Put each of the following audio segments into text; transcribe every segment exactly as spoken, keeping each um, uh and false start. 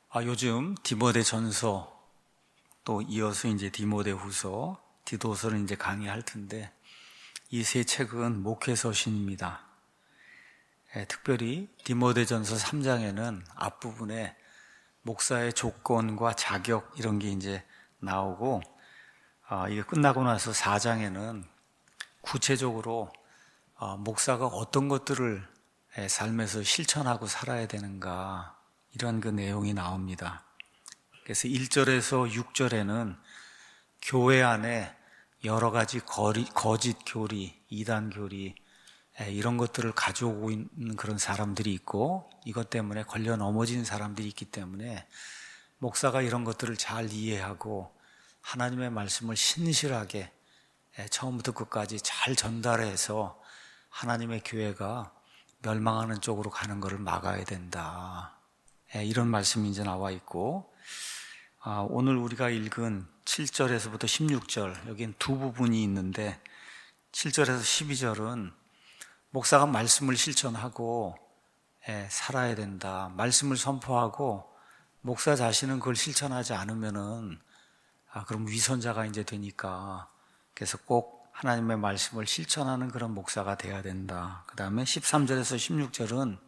아, 요즘 디모데전서 또 이어서 이제 디모데후서, 디도서를 이제 강의할 텐데 이 세 책은 목회서신입니다. 예, 특별히 디모데전서 삼 장에는 앞부분에 목사의 조건과 자격 이런 게 이제 나오고, 아, 이게 끝나고 나서 사 장에는 구체적으로 아, 목사가 어떤 것들을 예, 삶에서 실천하고 살아야 되는가, 이런 그 내용이 나옵니다. 그래서 일 절에서 육 절에는 교회 안에 여러 가지 거리, 거짓 교리, 이단 교리 이런 것들을 가져오고 있는 그런 사람들이 있고, 이것 때문에 걸려 넘어진 사람들이 있기 때문에 목사가 이런 것들을 잘 이해하고 하나님의 말씀을 신실하게 처음부터 끝까지 잘 전달해서 하나님의 교회가 멸망하는 쪽으로 가는 것을 막아야 된다, 이런 말씀이 이제 나와 있고, 아, 오늘 우리가 읽은 칠 절에서부터 십육 절, 여긴 두 부분이 있는데 칠 절에서 십이 절은 목사가 말씀을 실천하고 예, 살아야 된다, 말씀을 선포하고 목사 자신은 그걸 실천하지 않으면은 아, 그럼 위선자가 이제 되니까, 그래서 꼭 하나님의 말씀을 실천하는 그런 목사가 돼야 된다. 그 다음에 십삼 절에서 십육 절은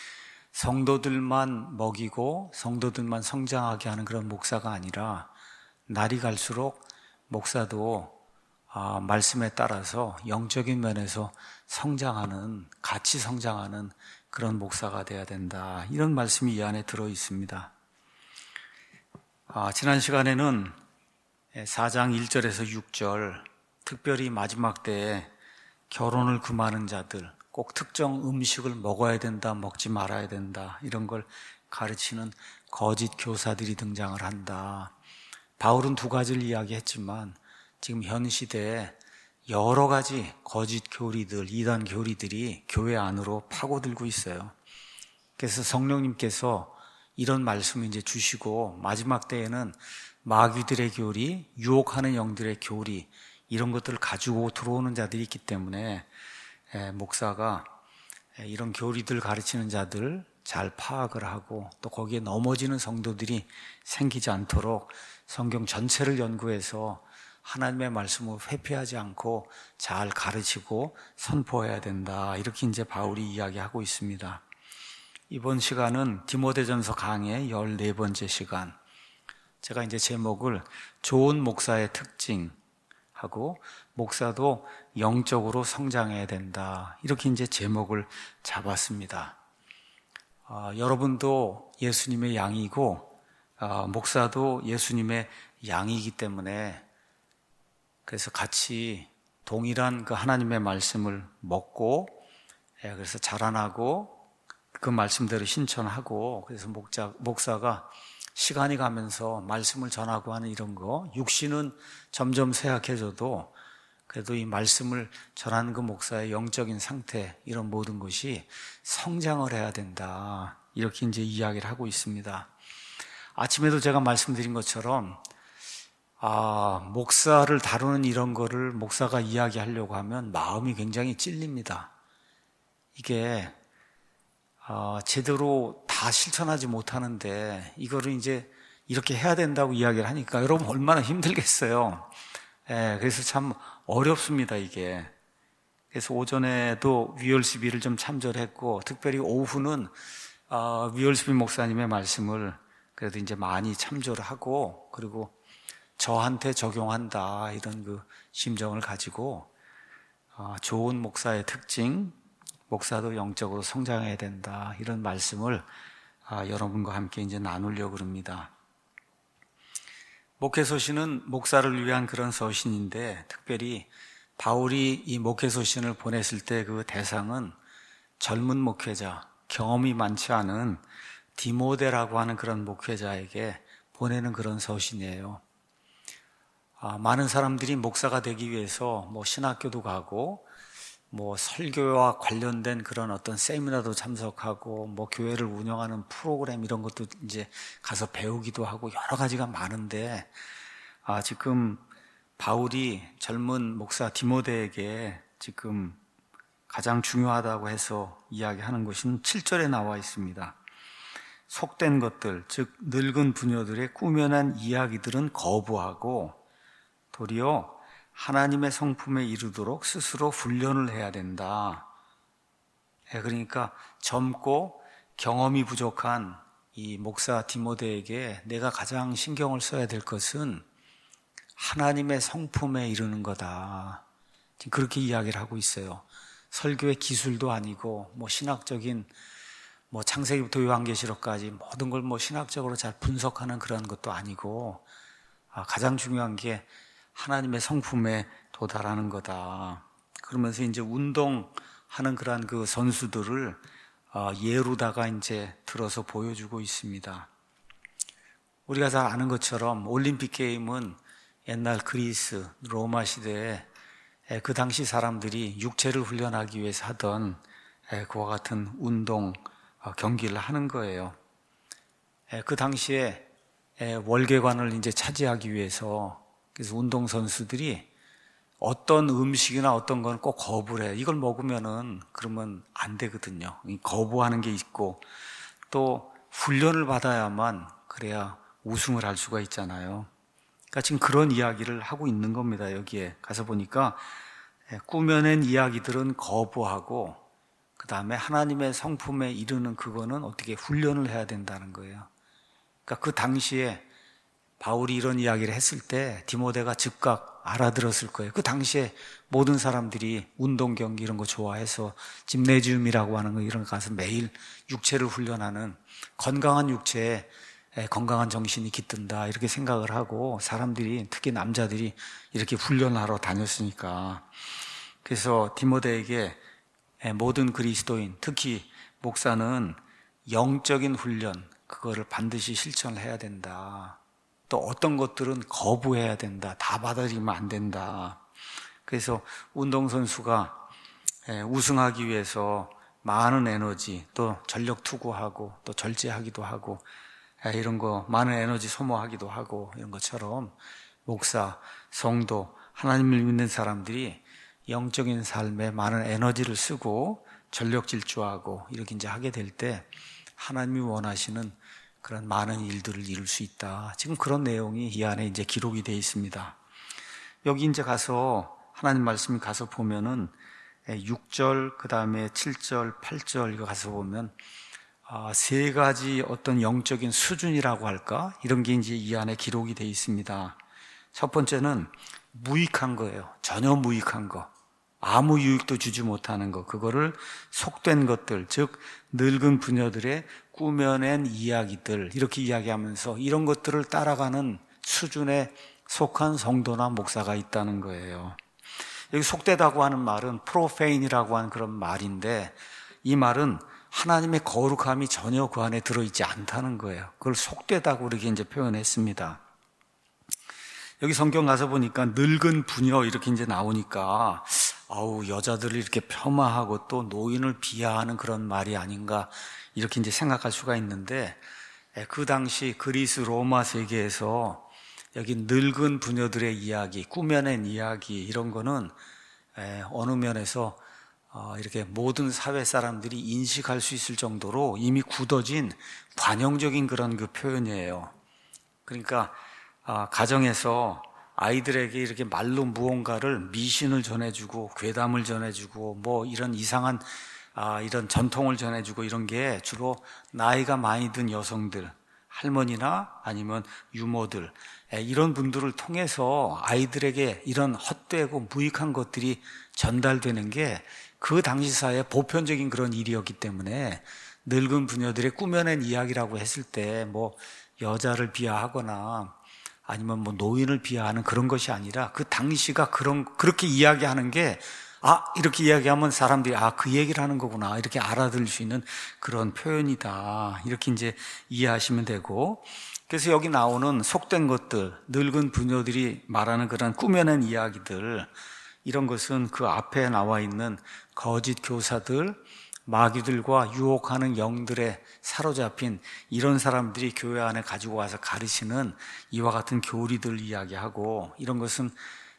성도들만 먹이고 성도들만 성장하게 하는 그런 목사가 아니라 날이 갈수록 목사도 아, 말씀에 따라서 영적인 면에서 성장하는, 같이 성장하는 그런 목사가 돼야 된다, 이런 말씀이 이 안에 들어 있습니다. 아, 지난 시간에는 사 장 일 절에서 육 절, 특별히 마지막 때에 결혼을 금하는 자들, 꼭 특정 음식을 먹어야 된다, 먹지 말아야 된다, 이런 걸 가르치는 거짓 교사들이 등장을 한다. 바울은 두 가지를 이야기했지만 지금 현 시대에 여러 가지 거짓 교리들, 이단 교리들이 교회 안으로 파고들고 있어요. 그래서 성령님께서 이런 말씀을 이제 주시고, 마지막 때에는 마귀들의 교리, 유혹하는 영들의 교리, 이런 것들을 가지고 들어오는 자들이 있기 때문에 목사가 이런 교리들 가르치는 자들 잘 파악을 하고, 또 거기에 넘어지는 성도들이 생기지 않도록 성경 전체를 연구해서 하나님의 말씀을 회피하지 않고 잘 가르치고 선포해야 된다, 이렇게 이제 바울이 이야기하고 있습니다. 이번 시간은 디모데전서 강의 열네 번째 시간, 제가 이제 제목을 좋은 목사의 특징 하고 목사도 영적으로 성장해야 된다, 이렇게 이제 제목을 잡았습니다. 아, 여러분도 예수님의 양이고 아, 목사도 예수님의 양이기 때문에, 그래서 같이 동일한 그 하나님의 말씀을 먹고, 예, 그래서 자라나고 그 말씀대로 신천하고, 그래서 목자, 목사가 시간이 가면서 말씀을 전하고 하는 이런 거, 육신은 점점 쇠약해져도 그래도 이 말씀을 전하는 그 목사의 영적인 상태, 이런 모든 것이 성장을 해야 된다, 이렇게 이제 이야기를 하고 있습니다. 아침에도 제가 말씀드린 것처럼 아, 목사를 다루는 이런 거를 목사가 이야기하려고 하면 마음이 굉장히 찔립니다. 이게 아, 제대로 다 실천하지 못하는데 이거를 이제 이렇게 해야 된다고 이야기를 하니까 여러분 얼마나 힘들겠어요. 예, 그래서 참 어렵습니다, 이게. 그래서 오전에도 위얼스비를 좀 참조했고, 특별히 오후는 어, 위얼스비 목사님의 말씀을 그래도 이제 많이 참조를 하고, 그리고 저한테 적용한다, 이런 그 심정을 가지고 어, 좋은 목사의 특징, 목사도 영적으로 성장해야 된다, 이런 말씀을 아, 여러분과 함께 이제 나누려고 합니다. 목회서신은 목사를 위한 그런 서신인데, 특별히 바울이 이 목회서신을 보냈을 때 그 대상은 젊은 목회자, 경험이 많지 않은 디모데라고 하는 그런 목회자에게 보내는 그런 서신이에요. 아, 많은 사람들이 목사가 되기 위해서 뭐 신학교도 가고 뭐 설교와 관련된 그런 어떤 세미나도 참석하고 뭐 교회를 운영하는 프로그램 이런 것도 이제 가서 배우기도 하고 여러 가지가 많은데, 아, 지금 바울이 젊은 목사 디모데에게 지금 가장 중요하다고 해서 이야기하는 것은 칠 절에 나와 있습니다. 속된 것들, 즉 늙은 부녀들의 꾸며낸 이야기들은 거부하고 도리어 하나님의 성품에 이르도록 스스로 훈련을 해야 된다. 그러니까 젊고 경험이 부족한 이 목사 디모데에게 내가 가장 신경을 써야 될 것은 하나님의 성품에 이르는 거다. 지금 그렇게 이야기를 하고 있어요. 설교의 기술도 아니고 뭐 신학적인 뭐 창세기부터 요한계시록까지 모든 걸 뭐 신학적으로 잘 분석하는 그런 것도 아니고 아, 가장 중요한 게 하나님의 성품에 도달하는 거다. 그러면서 이제 운동하는 그러한 그 선수들을 어, 예로다가 이제 들어서 보여주고 있습니다. 우리가 잘 아는 것처럼 올림픽 게임은 옛날 그리스, 로마 시대에 그 당시 사람들이 육체를 훈련하기 위해서 하던 그와 같은 운동 경기를 하는 거예요. 그 당시에 월계관을 이제 차지하기 위해서 그래서 운동 선수들이 어떤 음식이나 어떤 건 꼭 거부를 해요. 이걸 먹으면은 그러면 안 되거든요. 거부하는 게 있고 또 훈련을 받아야만 그래야 우승을 할 수가 있잖아요. 그러니까 지금 그런 이야기를 하고 있는 겁니다. 여기에 가서 보니까 꾸며낸 이야기들은 거부하고 그 다음에 하나님의 성품에 이르는 그거는 어떻게 훈련을 해야 된다는 거예요. 그러니까 그 당시에 바울이 이런 이야기를 했을 때 디모데가 즉각 알아들었을 거예요. 그 당시에 모든 사람들이 운동 경기 이런 거 좋아해서 짐네지움이라고 하는 거 이런 거 가서 매일 육체를 훈련하는 건강한 육체에 건강한 정신이 깃든다 이렇게 생각을 하고 사람들이 특히 남자들이 이렇게 훈련하러 다녔으니까 그래서 디모데에게 모든 그리스도인 특히 목사는 영적인 훈련 그거를 반드시 실천을 해야 된다. 또 어떤 것들은 거부해야 된다. 다 받아들이면 안 된다. 그래서 운동선수가 우승하기 위해서 많은 에너지 또 전력 투구하고 또 절제하기도 하고 이런 거 많은 에너지 소모하기도 하고 이런 것처럼 목사, 성도, 하나님을 믿는 사람들이 영적인 삶에 많은 에너지를 쓰고 전력 질주하고 이렇게 이제 하게 될 때 하나님이 원하시는 그런 많은 일들을 이룰 수 있다. 지금 그런 내용이 이 안에 이제 기록이 되어 있습니다. 여기 이제 가서 하나님 말씀이 가서 보면은 육 절, 그 다음에 칠 절, 팔 절 이거 가서 보면 세 가지 어떤 영적인 수준이라고 할까? 이런 게 이제 이 안에 기록이 되어 있습니다. 첫 번째는 무익한 거예요. 전혀 무익한 거. 아무 유익도 주지 못하는 거. 그거를 속된 것들, 즉 늙은 부녀들의 꾸며낸 이야기들 이렇게 이야기하면서 이런 것들을 따라가는 수준에 속한 성도나 목사가 있다는 거예요. 여기 속되다고 하는 말은 프로페인이라고 하는 그런 말인데 이 말은 하나님의 거룩함이 전혀 그 안에 들어있지 않다는 거예요. 그걸 속되다고 이렇게 이제 표현했습니다. 여기 성경 가서 보니까 늙은 부녀 이렇게 이제 나오니까 아우 여자들을 이렇게 폄하하고 또 노인을 비하하는 그런 말이 아닌가 이렇게 이제 생각할 수가 있는데 그 당시 그리스 로마 세계에서 여기 늙은 부녀들의 이야기, 꾸며낸 이야기 이런 거는 어느 면에서 이렇게 모든 사회 사람들이 인식할 수 있을 정도로 이미 굳어진 관용적인 그런 그 표현이에요. 그러니까 가정에서 아이들에게 이렇게 말로 무언가를 미신을 전해주고 괴담을 전해주고 뭐 이런 이상한 아, 이런 전통을 전해주고 이런 게 주로 나이가 많이 든 여성들, 할머니나 아니면 유모들 이런 분들을 통해서 아이들에게 이런 헛되고 무익한 것들이 전달되는 게 그 당시 사회의 보편적인 그런 일이었기 때문에 늙은 부녀들의 꾸며낸 이야기라고 했을 때 뭐 여자를 비하하거나 아니면 뭐 노인을 비하하는 그런 것이 아니라 그 당시가 그런 그렇게 이야기하는 게 아, 이렇게 이야기하면 사람들이 아, 그 얘기를 하는 거구나. 이렇게 알아들을 수 있는 그런 표현이다. 이렇게 이제 이해하시면 되고. 그래서 여기 나오는 속된 것들, 늙은 부녀들이 말하는 그런 꾸며낸 이야기들, 이런 것은 그 앞에 나와 있는 거짓 교사들, 마귀들과 유혹하는 영들에 사로잡힌 이런 사람들이 교회 안에 가지고 와서 가르치는 이와 같은 교리들 이야기하고 이런 것은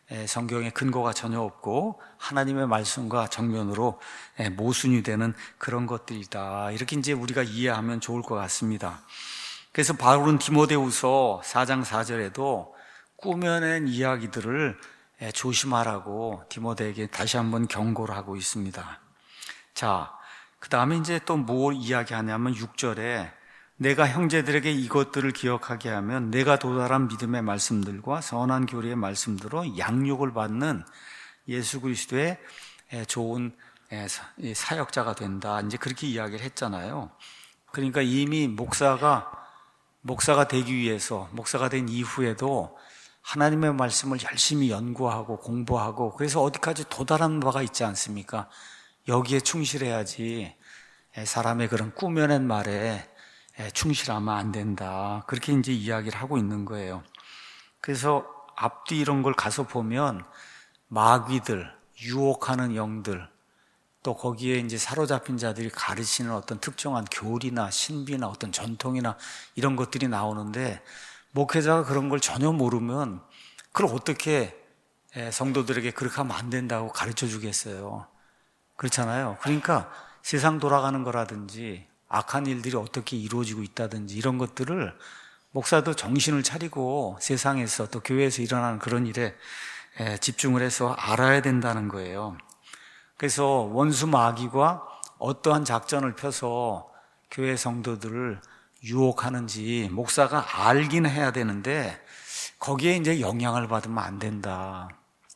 성경에 근거가 전혀 없고 하나님의 말씀과 정면으로 모순이 되는 그런 것들이다. 이렇게 이제 우리가 이해하면 좋을 것 같습니다. 그래서 바울은 디모데후서 사 장 사 절에도 꾸며낸 이야기들을 조심하라고 디모데에게 다시 한번 경고를 하고 있습니다. 자, 그 다음에 이제 또 뭘 이야기하냐면 육 절에 내가 형제들에게 이것들을 기억하게 하면 내가 도달한 믿음의 말씀들과 선한 교리의 말씀들로 양육을 받는 예수 그리스도의 좋은 사역자가 된다. 이제 그렇게 이야기를 했잖아요. 그러니까 이미 목사가 목사가 되기 위해서 목사가 된 이후에도 하나님의 말씀을 열심히 연구하고 공부하고 그래서 어디까지 도달한 바가 있지 않습니까? 여기에 충실해야지 사람의 그런 꾸며낸 말에 충실하면 안 된다. 그렇게 이제 이야기를 하고 있는 거예요. 그래서 앞뒤 이런 걸 가서 보면 마귀들, 유혹하는 영들, 또 거기에 이제 사로잡힌 자들이 가르치는 어떤 특정한 교리나 신비나 어떤 전통이나 이런 것들이 나오는데 목회자가 그런 걸 전혀 모르면 그걸 어떻게 성도들에게 그렇게 하면 안 된다고 가르쳐 주겠어요. 그렇잖아요. 그러니까 세상 돌아가는 거라든지 악한 일들이 어떻게 이루어지고 있다든지 이런 것들을 목사도 정신을 차리고 세상에서 또 교회에서 일어나는 그런 일에 집중을 해서 알아야 된다는 거예요. 그래서 원수 마귀가 어떠한 작전을 펴서 교회 성도들을 유혹하는지 목사가 알긴 해야 되는데 거기에 이제 영향을 받으면 안 된다.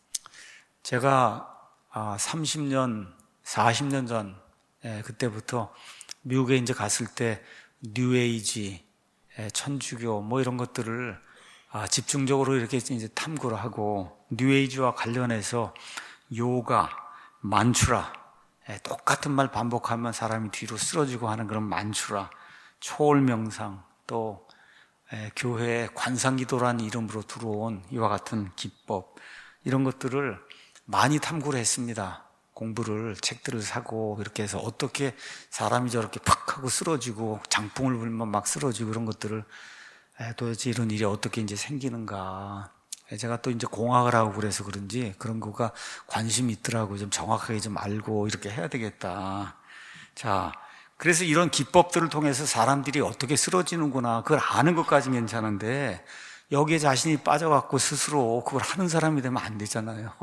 제가 삼십 년, 사십 년 전 그때부터 미국에 이제 갔을 때 뉴에이지, 천주교 뭐 이런 것들을 집중적으로 이렇게 이제 탐구를 하고 뉴에이지와 관련해서 요가, 만추라, 똑같은 말 반복하면 사람이 뒤로 쓰러지고 하는 그런 만추라, 초월명상, 또 교회에 관상기도라는 이름으로 들어온 이와 같은 기법 이런 것들을 많이 탐구를 했습니다. 공부를 책들을 사고 이렇게 해서 어떻게 사람이 저렇게 팍 하고 쓰러지고 장풍을 불면 막 쓰러지고 그런 것들을 도대체 이런 일이 어떻게 이제 생기는가. 제가 또 이제 공학을 하고 그래서 그런지 그런 거가 관심이 있더라고요. 좀 정확하게 좀 알고 이렇게 해야 되겠다. 자, 그래서 이런 기법들을 통해서 사람들이 어떻게 쓰러지는구나 그걸 아는 것까지는 괜찮은데 여기에 자신이 빠져갖고 스스로 그걸 하는 사람이 되면 안 되잖아요.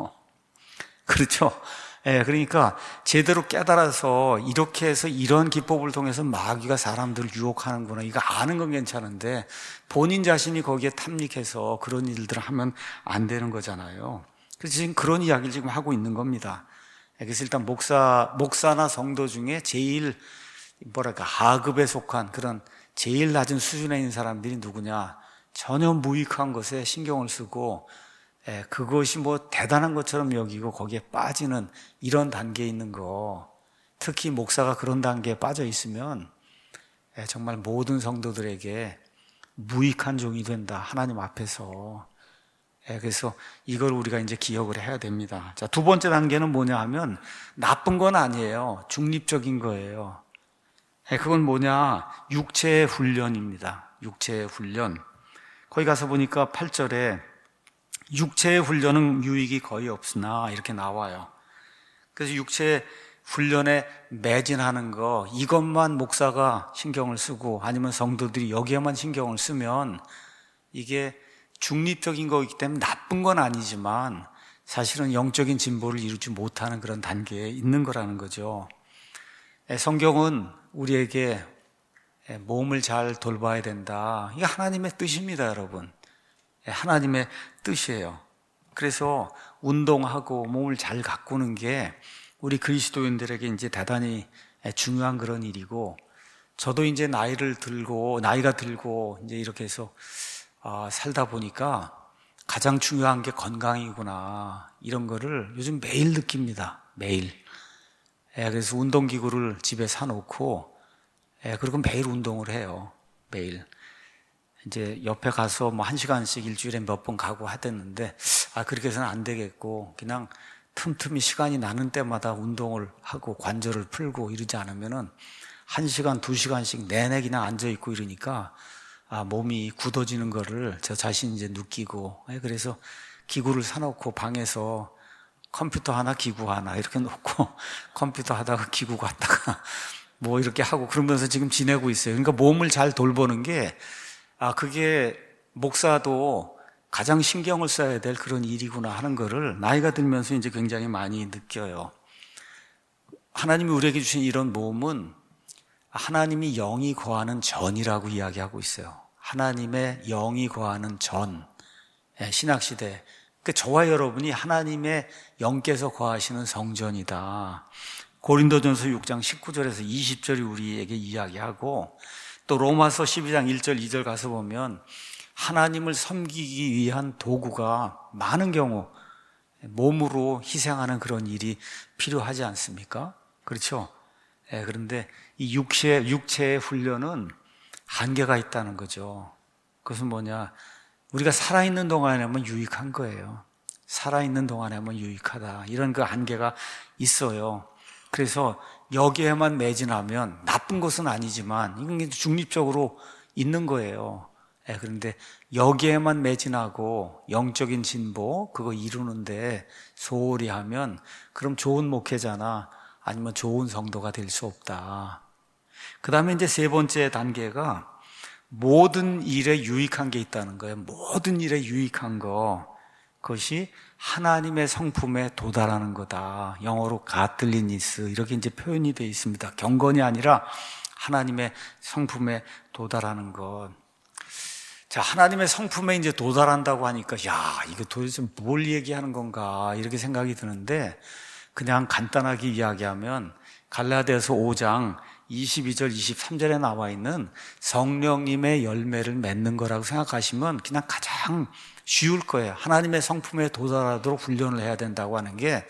그렇죠? 예, 그러니까 제대로 깨달아서 이렇게 해서 이런 기법을 통해서 마귀가 사람들을 유혹하는구나 이거 아는 건 괜찮은데 본인 자신이 거기에 탐닉해서 그런 일들을 하면 안 되는 거잖아요. 그래서 지금 그런 이야기를 지금 하고 있는 겁니다. 그래서 일단 목사, 목사나 성도 중에 제일 뭐랄까 하급에 속한 그런 제일 낮은 수준에 있는 사람들이 누구냐, 전혀 무익한 것에 신경을 쓰고 예, 그것이 뭐 대단한 것처럼 여기고 거기에 빠지는 이런 단계에 있는 거, 특히 목사가 그런 단계에 빠져 있으면 예, 정말 모든 성도들에게 무익한 종이 된다, 하나님 앞에서. 예, 그래서 이걸 우리가 이제 기억을 해야 됩니다. 자, 두 번째 단계는 뭐냐 하면 나쁜 건 아니에요. 중립적인 거예요. 예, 그건 뭐냐, 육체의 훈련입니다. 육체의 훈련. 거기 가서 보니까 팔 절에 육체의 훈련은 유익이 거의 없으나 이렇게 나와요. 그래서 육체의 훈련에 매진하는 거, 이것만 목사가 신경을 쓰고 아니면 성도들이 여기에만 신경을 쓰면 이게 중립적인 거기 때문에 나쁜 건 아니지만 사실은 영적인 진보를 이루지 못하는 그런 단계에 있는 거라는 거죠. 성경은 우리에게 몸을 잘 돌봐야 된다, 이게 하나님의 뜻입니다, 여러분. 하나님의 뜻이에요. 그래서 운동하고 몸을 잘 가꾸는 게 우리 그리스도인들에게 이제 대단히 중요한 그런 일이고, 저도 이제 나이를 들고 나이가 들고 이제 이렇게 해서 아, 살다 보니까 가장 중요한 게 건강이구나, 이런 거를 요즘 매일 느낍니다. 매일. 예, 그래서 운동기구를 집에 사놓고 예, 그리고 매일 운동을 해요. 매일. 이제 옆에 가서 뭐 한 시간씩 일주일에 몇 번 가고 하댔는데, 아, 그렇게 해서는 안 되겠고, 그냥 틈틈이 시간이 나는 때마다 운동을 하고 관절을 풀고 이러지 않으면은 한 시간, 두 시간씩 내내 그냥 앉아있고 이러니까, 아, 몸이 굳어지는 거를 저 자신이 이제 느끼고, 그래서 기구를 사놓고 방에서 컴퓨터 하나 기구 하나 이렇게 놓고 컴퓨터 하다가 기구 갔다가 뭐 이렇게 하고 그러면서 지금 지내고 있어요. 그러니까 몸을 잘 돌보는 게 아 그게 목사도 가장 신경을 써야 될 그런 일이구나 하는 거를 나이가 들면서 이제 굉장히 많이 느껴요. 하나님이 우리에게 주신 이런 몸은 하나님이 영이 거하는 전이라고 이야기하고 있어요. 하나님의 영이 거하는 전, 신학시대. 그러니까 저와 여러분이 하나님의 영께서 거하시는 성전이다. 고린도전서 육 장 십구 절에서 이십 절이 우리에게 이야기하고 또 로마서 십이 장 일 절 이 절 가서 보면 하나님을 섬기기 위한 도구가 많은 경우 몸으로 희생하는 그런 일이 필요하지 않습니까? 그렇죠? 예, 그런데 이 육체, 육체의 훈련은 한계가 있다는 거죠. 그것은 뭐냐? 우리가 살아있는 동안에만 유익한 거예요. 살아있는 동안에만 유익하다. 이런 그 한계가 있어요. 그래서 여기에만 매진하면 나쁜 것은 아니지만 이건 중립적으로 있는 거예요. 예, 그런데 여기에만 매진하고 영적인 진보 그거 이루는데 소홀히 하면 그럼 좋은 목회자나 아니면 좋은 성도가 될 수 없다. 그 다음에 이제 세 번째 단계가 모든 일에 유익한 게 있다는 거예요. 모든 일에 유익한 거. 그것이 하나님의 성품에 도달하는 거다. 영어로 가틀리니스 이렇게 이제 표현이 되어 있습니다. 경건이 아니라 하나님의 성품에 도달하는 것. 자, 하나님의 성품에 이제 도달한다고 하니까 야, 이거 도대체 뭘 얘기하는 건가 이렇게 생각이 드는데 그냥 간단하게 이야기하면 갈라디아서 오 장 이십이 절 이십삼 절에 나와 있는 성령님의 열매를 맺는 거라고 생각하시면 그냥 가장 쉬울 거예요. 하나님의 성품에 도달하도록 훈련을 해야 된다고 하는 게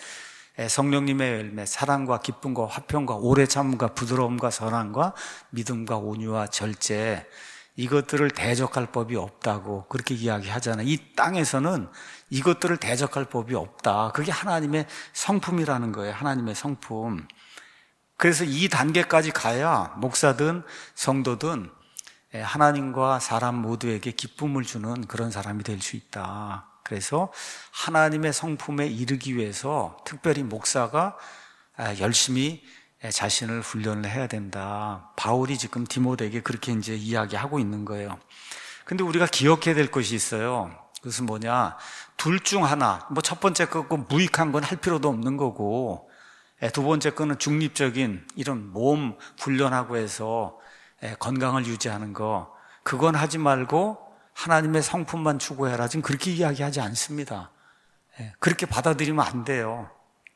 성령님의 열매, 사랑과 기쁨과 화평과 오래 참음과 부드러움과 선함과 믿음과 온유와 절제, 이것들을 대적할 법이 없다고 그렇게 이야기하잖아요. 이 땅에서는 이것들을 대적할 법이 없다. 그게 하나님의 성품이라는 거예요. 하나님의 성품. 그래서 이 단계까지 가야 목사든 성도든 하나님과 사람 모두에게 기쁨을 주는 그런 사람이 될 수 있다. 그래서 하나님의 성품에 이르기 위해서 특별히 목사가 열심히 자신을 훈련을 해야 된다. 바울이 지금 디모데에게 그렇게 이제 이야기하고 있는 거예요. 근데 우리가 기억해야 될 것이 있어요. 그것은 뭐냐? 둘 중 하나. 뭐 첫 번째 거 무익한 건 할 필요도 없는 거고, 두 번째 거는 중립적인 이런 몸 훈련하고 해서 건강을 유지하는 거, 그건 하지 말고 하나님의 성품만 추구해라. 지금 그렇게 이야기하지 않습니다. 그렇게 받아들이면 안 돼요.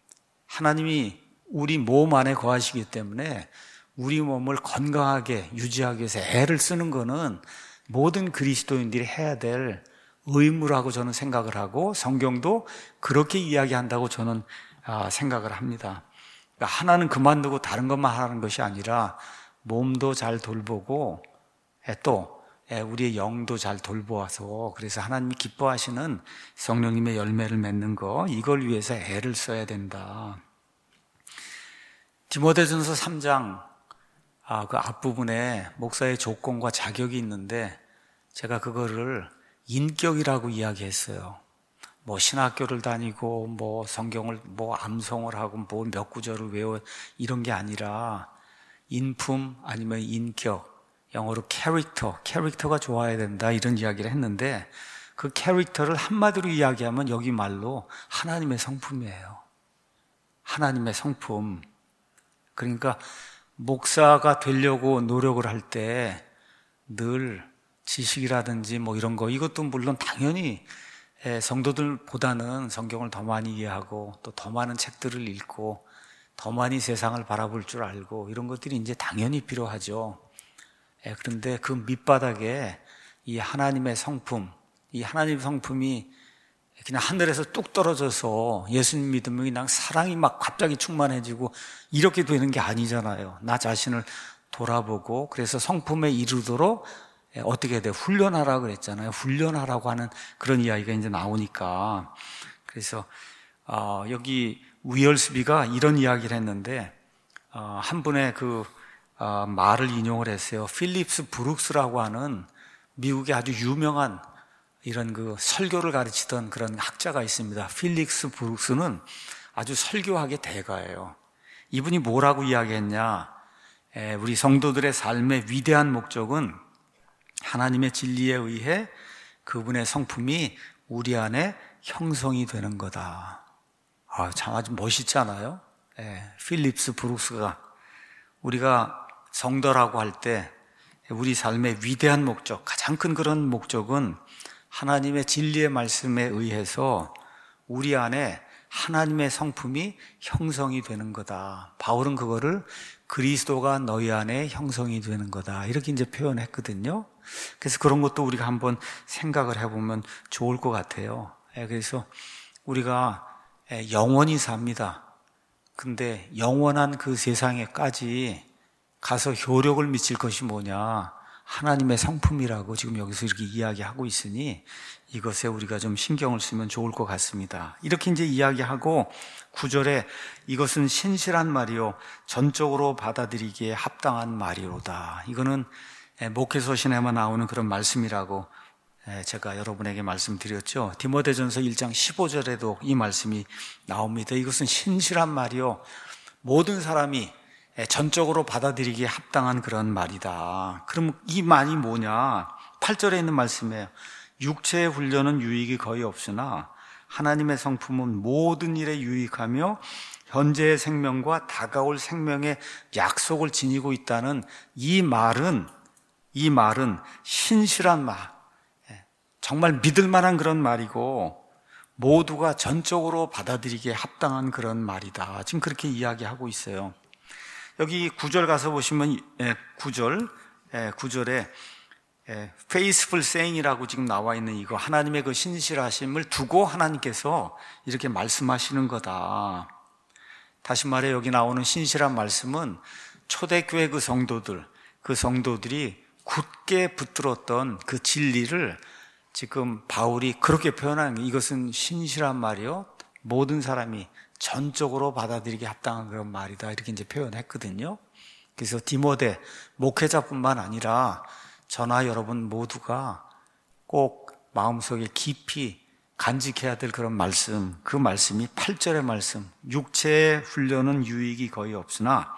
하나님이 우리 몸 안에 거하시기 때문에 우리 몸을 건강하게 유지하기 위해서 애를 쓰는 거는 모든 그리스도인들이 해야 될 의무라고 저는 생각을 하고 성경도 그렇게 이야기한다고 저는 생각을 합니다. 그러니까 하나는 그만두고 다른 것만 하라는 것이 아니라 몸도 잘 돌보고 또 우리의 영도 잘 돌보아서 그래서 하나님이 기뻐하시는 성령님의 열매를 맺는 거, 이걸 위해서 애를 써야 된다. 디모데전서 삼 장 아, 그 앞부분에 목사의 조건과 자격이 있는데 제가 그거를 인격이라고 이야기했어요. 뭐 신학교를 다니고 뭐 성경을 뭐 암송을 하고 뭐 몇 구절을 외워 이런 게 아니라 인품 아니면 인격, 영어로 캐릭터, 캐릭터가 좋아야 된다 이런 이야기를 했는데 그 캐릭터를 한마디로 이야기하면 여기 말로 하나님의 성품이에요. 하나님의 성품. 그러니까 목사가 되려고 노력을 할 때 늘 지식이라든지 뭐 이런 거, 이것도 물론 당연히 성도들보다는 성경을 더 많이 이해하고 또 더 많은 책들을 읽고 더 많이 세상을 바라볼 줄 알고 이런 것들이 이제 당연히 필요하죠. 그런데 그 밑바닥에 이 하나님의 성품, 이 하나님의 성품이 그냥 하늘에서 뚝 떨어져서 예수님 믿으면 그냥 사랑이 막 갑자기 충만해지고 이렇게 되는 게 아니잖아요. 나 자신을 돌아보고 그래서 성품에 이르도록 어떻게 해야 돼요? 훈련하라 그랬잖아요. 훈련하라고 하는 그런 이야기가 이제 나오니까. 그래서 어, 여기 위얼스비가 이런 이야기를 했는데 어, 한 분의 그 어, 말을 인용을 했어요. 필립스 브룩스라고 하는 미국의 아주 유명한 이런 그 설교를 가르치던 그런 학자가 있습니다. 필릭스 브룩스는 아주 설교학의 대가예요. 이분이 뭐라고 이야기했냐? 에, 우리 성도들의 삶의 위대한 목적은 하나님의 진리에 의해 그분의 성품이 우리 안에 형성이 되는 거다. 아, 참 아주 멋있잖아요. 에, 필립스 브룩스가 우리가 성도라고 할 때 우리 삶의 위대한 목적, 가장 큰 그런 목적은 하나님의 진리의 말씀에 의해서 우리 안에 하나님의 성품이 형성이 되는 거다. 바울은 그거를 그리스도가 너희 안에 형성이 되는 거다. 이렇게 이제 표현했거든요. 그래서 그런 것도 우리가 한번 생각을 해보면 좋을 것 같아요. 그래서 우리가 영원히 삽니다. 근데 영원한 그 세상에까지 가서 효력을 미칠 것이 뭐냐? 하나님의 성품이라고 지금 여기서 이렇게 이야기하고 있으니 이것에 우리가 좀 신경을 쓰면 좋을 것 같습니다. 이렇게 이제 이야기하고 구 절에 이것은 신실한 말이요 전적으로 받아들이기에 합당한 말이로다. 이거는 목회서신에만 나오는 그런 말씀이라고 제가 여러분에게 말씀드렸죠. 디모데전서 일 장 십오 절에도 이 말씀이 나옵니다. 이것은 신실한 말이요 모든 사람이 전적으로 받아들이기에 합당한 그런 말이다. 그럼 이 말이 뭐냐? 팔 절에 있는 말씀이에요. 육체의 훈련은 유익이 거의 없으나 하나님의 성품은 모든 일에 유익하며 현재의 생명과 다가올 생명의 약속을 지니고 있다는 이 말은 이 말은 신실한 말, 정말 믿을 만한 그런 말이고 모두가 전적으로 받아들이기에 합당한 그런 말이다. 지금 그렇게 이야기하고 있어요. 여기 구 절 가서 보시면 구 절, 구 절에 faithful saying이라고 지금 나와 있는 이거 하나님의 그 신실하심을 두고 하나님께서 이렇게 말씀하시는 거다. 다시 말해 여기 나오는 신실한 말씀은 초대교회 그 성도들, 그 성도들이 굳게 붙들었던 그 진리를 지금 바울이 그렇게 표현하는 게 이것은 신실한 말이요 모든 사람이 전적으로 받아들이기 합당한 그런 말이다. 이렇게 이제 표현했거든요. 그래서 디모데 목회자뿐만 아니라 저나 여러분 모두가 꼭 마음속에 깊이 간직해야 될 그런 말씀, 그 말씀이 팔 절의 말씀, 육체의 훈련은 유익이 거의 없으나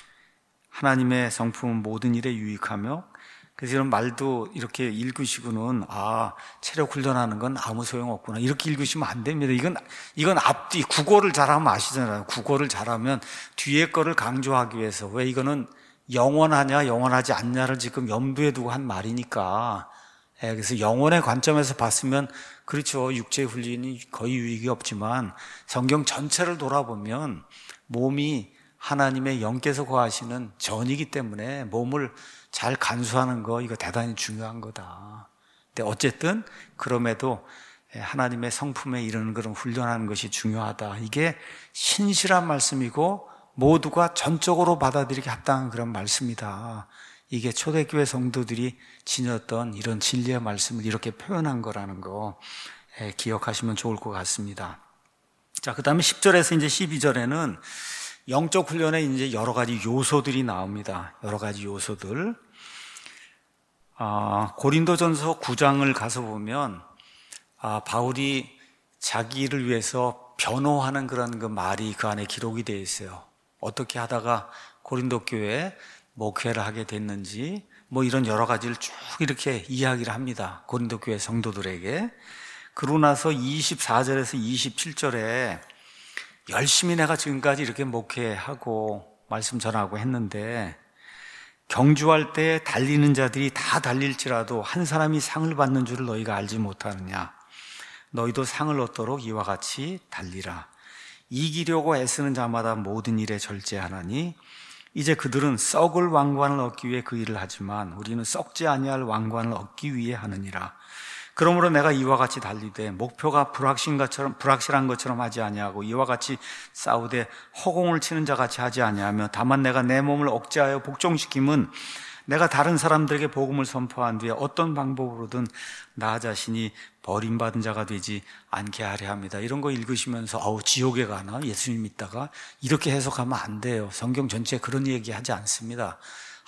하나님의 성품은 모든 일에 유익하며, 그래서 이런 말도 이렇게 읽으시고는 아, 체력 훈련하는 건 아무 소용없구나 이렇게 읽으시면 안 됩니다. 이건 이건 앞뒤 국어를 잘하면 아시잖아요. 국어를 잘하면 뒤에 거를 강조하기 위해서, 왜 이거는 영원하냐 영원하지 않냐를 지금 염두에 두고 한 말이니까. 예, 그래서 영혼의 관점에서 봤으면 그렇죠. 육체의 훈련이 거의 유익이 없지만 성경 전체를 돌아보면 몸이 하나님의 영께서 거하시는 전이기 때문에 몸을 잘 간수하는 거 이거 대단히 중요한 거다. 근데 어쨌든 그럼에도 하나님의 성품에 이르는 그런 훈련하는 것이 중요하다. 이게 신실한 말씀이고 모두가 전적으로 받아들이기 합당한 그런 말씀이다. 이게 초대교회 성도들이 지녔던 이런 진리의 말씀을 이렇게 표현한 거라는 거 기억하시면 좋을 것 같습니다. 자, 그 다음에 십 절에서 이제 십이 절에는 영적 훈련에 이제 여러 가지 요소들이 나옵니다. 여러 가지 요소들. 아, 고린도전서 구 장을 가서 보면 아, 바울이 자기를 위해서 변호하는 그런 그 말이 그 안에 기록이 되어 있어요. 어떻게 하다가 고린도 교회에 목회를 하게 됐는지 뭐 이런 여러 가지를 쭉 이렇게 이야기를 합니다. 고린도 교회 성도들에게. 그러고 나서 이십사 절에서 이십칠 절에 열심히 내가 지금까지 이렇게 목회하고 말씀 전하고 했는데 경주할 때 달리는 자들이 다 달릴지라도 한 사람이 상을 받는 줄을 너희가 알지 못하느냐. 너희도 상을 얻도록 이와 같이 달리라. 이기려고 애쓰는 자마다 모든 일에 절제하나니 이제 그들은 썩을 왕관을 얻기 위해 그 일을 하지만 우리는 썩지 아니할 왕관을 얻기 위해 하느니라. 그러므로 내가 이와 같이 달리되 목표가 불확실한 것처럼, 불확실한 것처럼 하지 아니하고 이와 같이 싸우되 허공을 치는 자 같이 하지 아니하며 다만 내가 내 몸을 억제하여 복종시킴은 내가 다른 사람들에게 복음을 선포한 뒤에 어떤 방법으로든 나 자신이 버림받은 자가 되지 않게 하려 합니다. 이런 거 읽으시면서 아우 지옥에 가나? 예수님 믿다가 이렇게 해석하면 안 돼요. 성경 전체에 그런 얘기 하지 않습니다.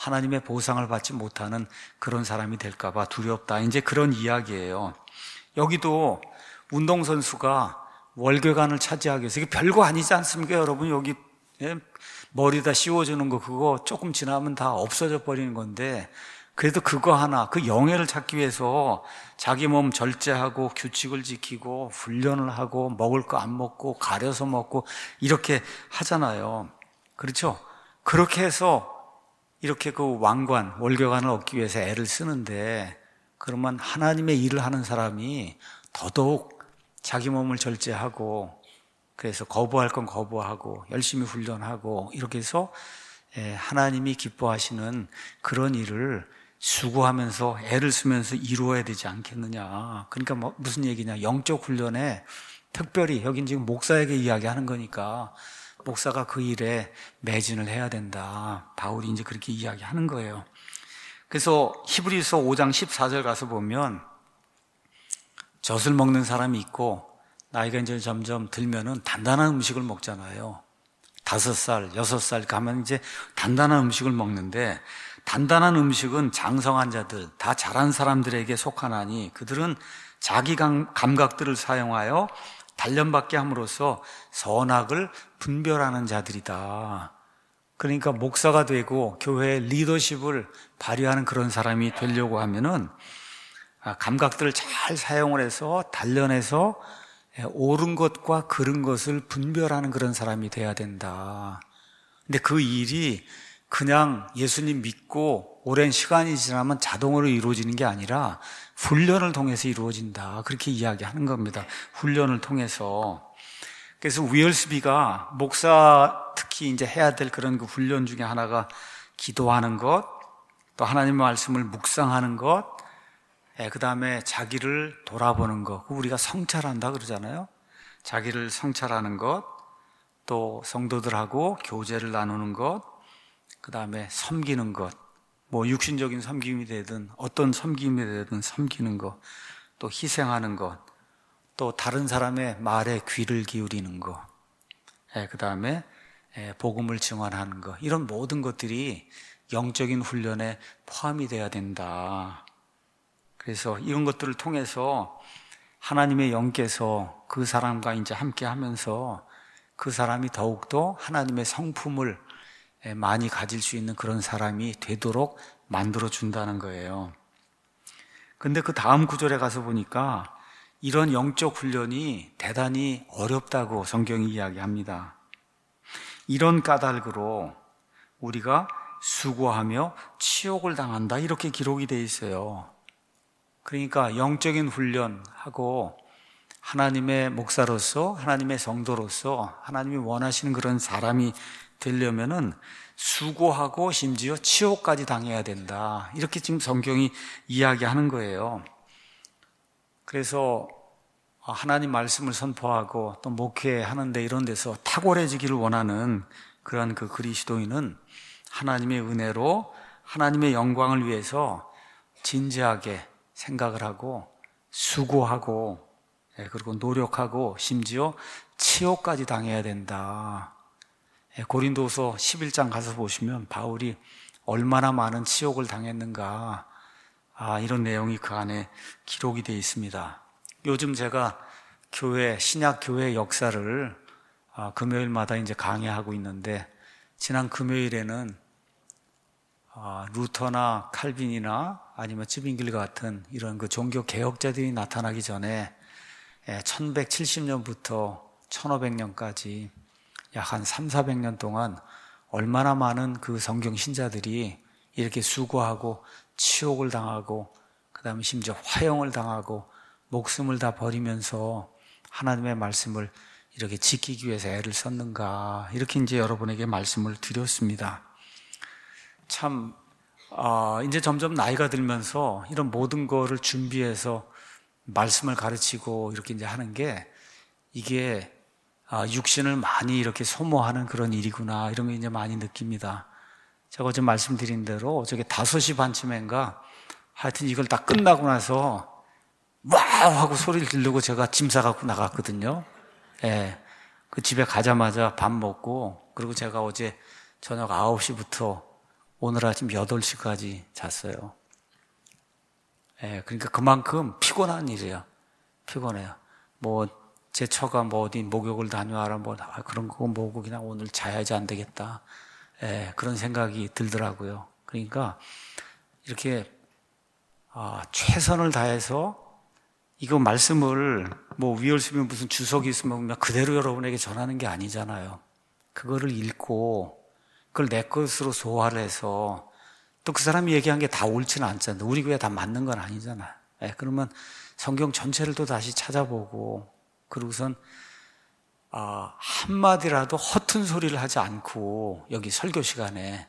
하나님의 보상을 받지 못하는 그런 사람이 될까봐 두렵다. 이제 그런 이야기예요. 여기도 운동선수가 월계관을 차지하기 위해서, 이게 별거 아니지 않습니까, 여러분? 여기 머리다 씌워주는 거, 그거 조금 지나면 다 없어져 버리는 건데, 그래도 그거 하나, 그 영예를 찾기 위해서 자기 몸 절제하고 규칙을 지키고 훈련을 하고 먹을 거 안 먹고 가려서 먹고 이렇게 하잖아요. 그렇죠? 그렇게 해서 이렇게 그 왕관, 월계관을 얻기 위해서 애를 쓰는데, 그러면 하나님의 일을 하는 사람이 더더욱 자기 몸을 절제하고, 그래서 거부할 건 거부하고 열심히 훈련하고 이렇게 해서 하나님이 기뻐하시는 그런 일을 수고하면서 애를 쓰면서 이루어야 되지 않겠느냐. 그러니까 뭐 무슨 얘기냐, 영적 훈련에 특별히, 여긴 지금 목사에게 이야기하는 거니까 목사가 그 일에 매진을 해야 된다. 바울이 이제 그렇게 이야기하는 거예요. 그래서 히브리서 오 장 십사 절 가서 보면, 젖을 먹는 사람이 있고 나이가 이제 점점 들면은 단단한 음식을 먹잖아요. 다섯 살, 여섯 살 가면 이제 단단한 음식을 먹는데, 단단한 음식은 장성한 자들, 다 잘한 사람들에게 속하나니 그들은 자기 감각들을 사용하여 단련받게 함으로써 선악을 분별하는 자들이다. 그러니까 목사가 되고 교회의 리더십을 발휘하는 그런 사람이 되려고 하면은 감각들을 잘 사용을 해서 단련해서 옳은 것과 그른 것을 분별하는 그런 사람이 돼야 된다. 근데 그 일이 그냥 예수님 믿고 오랜 시간이 지나면 자동으로 이루어지는 게 아니라 훈련을 통해서 이루어진다. 그렇게 이야기하는 겁니다. 훈련을 통해서. 그래서 위얼스비가 목사 특히 이제 해야 될 그런 그 훈련 중에 하나가 기도하는 것, 또 하나님의 말씀을 묵상하는 것, 그 다음에 자기를 돌아보는 것. 우리가 성찰한다 그러잖아요. 자기를 성찰하는 것, 또 성도들하고 교제를 나누는 것, 그 다음에 섬기는 것, 뭐 육신적인 섬김이 되든 어떤 섬김이 되든 섬기는 것, 또 희생하는 것, 또 다른 사람의 말에 귀를 기울이는 것, 그 다음에 복음을 증언하는 것, 이런 모든 것들이 영적인 훈련에 포함이 돼야 된다. 그래서 이런 것들을 통해서 하나님의 영께서 그 사람과 이제 함께 하면서 그 사람이 더욱더 하나님의 성품을 많이 가질 수 있는 그런 사람이 되도록 만들어준다는 거예요. 근데 그 다음 구절에 가서 보니까 이런 영적 훈련이 대단히 어렵다고 성경이 이야기합니다. 이런 까닭으로 우리가 수고하며 치욕을 당한다, 이렇게 기록이 되어 있어요. 그러니까 영적인 훈련하고 하나님의 목사로서, 하나님의 성도로서 하나님이 원하시는 그런 사람이 되려면은 수고하고 심지어 치욕까지 당해야 된다. 이렇게 지금 성경이 이야기하는 거예요. 그래서 하나님 말씀을 선포하고 또 목회하는데 이런 데서 탁월해지기를 원하는 그런 그 그리스도인은 하나님의 은혜로 하나님의 영광을 위해서 진지하게 생각을 하고 수고하고 그리고 노력하고 심지어 치욕까지 당해야 된다. 고린도서 십일 장 가서 보시면 바울이 얼마나 많은 치욕을 당했는가, 아, 이런 내용이 그 안에 기록이 되어 있습니다. 요즘 제가 교회, 신약 교회 역사를 아, 금요일마다 이제 강의하고 있는데, 지난 금요일에는 아, 루터나 칼빈이나 아니면 츠빙길 같은 이런 그 종교 개혁자들이 나타나기 전에 천백칠십 년부터 천오백 년까지 약 한 삼사백 년 동안 얼마나 많은 그 성경 신자들이 이렇게 수고하고 치욕을 당하고 그 다음에 심지어 화형을 당하고 목숨을 다 버리면서 하나님의 말씀을 이렇게 지키기 위해서 애를 썼는가, 이렇게 이제 여러분에게 말씀을 드렸습니다. 참 어, 이제 점점 나이가 들면서 이런 모든 거를 준비해서 말씀을 가르치고 이렇게 이제 하는 게 이게 아, 육신을 많이 이렇게 소모하는 그런 일이구나, 이런 거 이제 많이 느낍니다. 제가 어제 말씀드린 대로 저게 다섯 시 반쯤인가 하여튼 이걸 다 끝나고 나서 와우 하고 소리를 지르고 제가 짐 싸갖고 나갔거든요. 예. 그 집에 가자마자 밥 먹고, 그리고 제가 어제 저녁 아홉 시부터 오늘 아침 여덟 시까지 잤어요. 예, 그러니까 그만큼 피곤한 일이에요. 피곤해요. 뭐, 제 처가 뭐 어디 목욕을 다녀와라, 뭐, 아, 그런 거 뭐고 그냥 오늘 자야지 안 되겠다. 예, 그런 생각이 들더라고요. 그러니까 이렇게, 아, 최선을 다해서 이거 말씀을 뭐 위얼스면 무슨 주석이 있으면 그대로 여러분에게 전하는 게 아니잖아요. 그거를 읽고 그걸 내 것으로 소화를 해서 또 그 사람이 얘기한 게 다 옳지는 않잖아요. 우리 교회 다 맞는 건 아니잖아요. 예, 그러면 성경 전체를 또 다시 찾아보고 그러고선 아, 한마디라도 허튼 소리를 하지 않고 여기 설교 시간에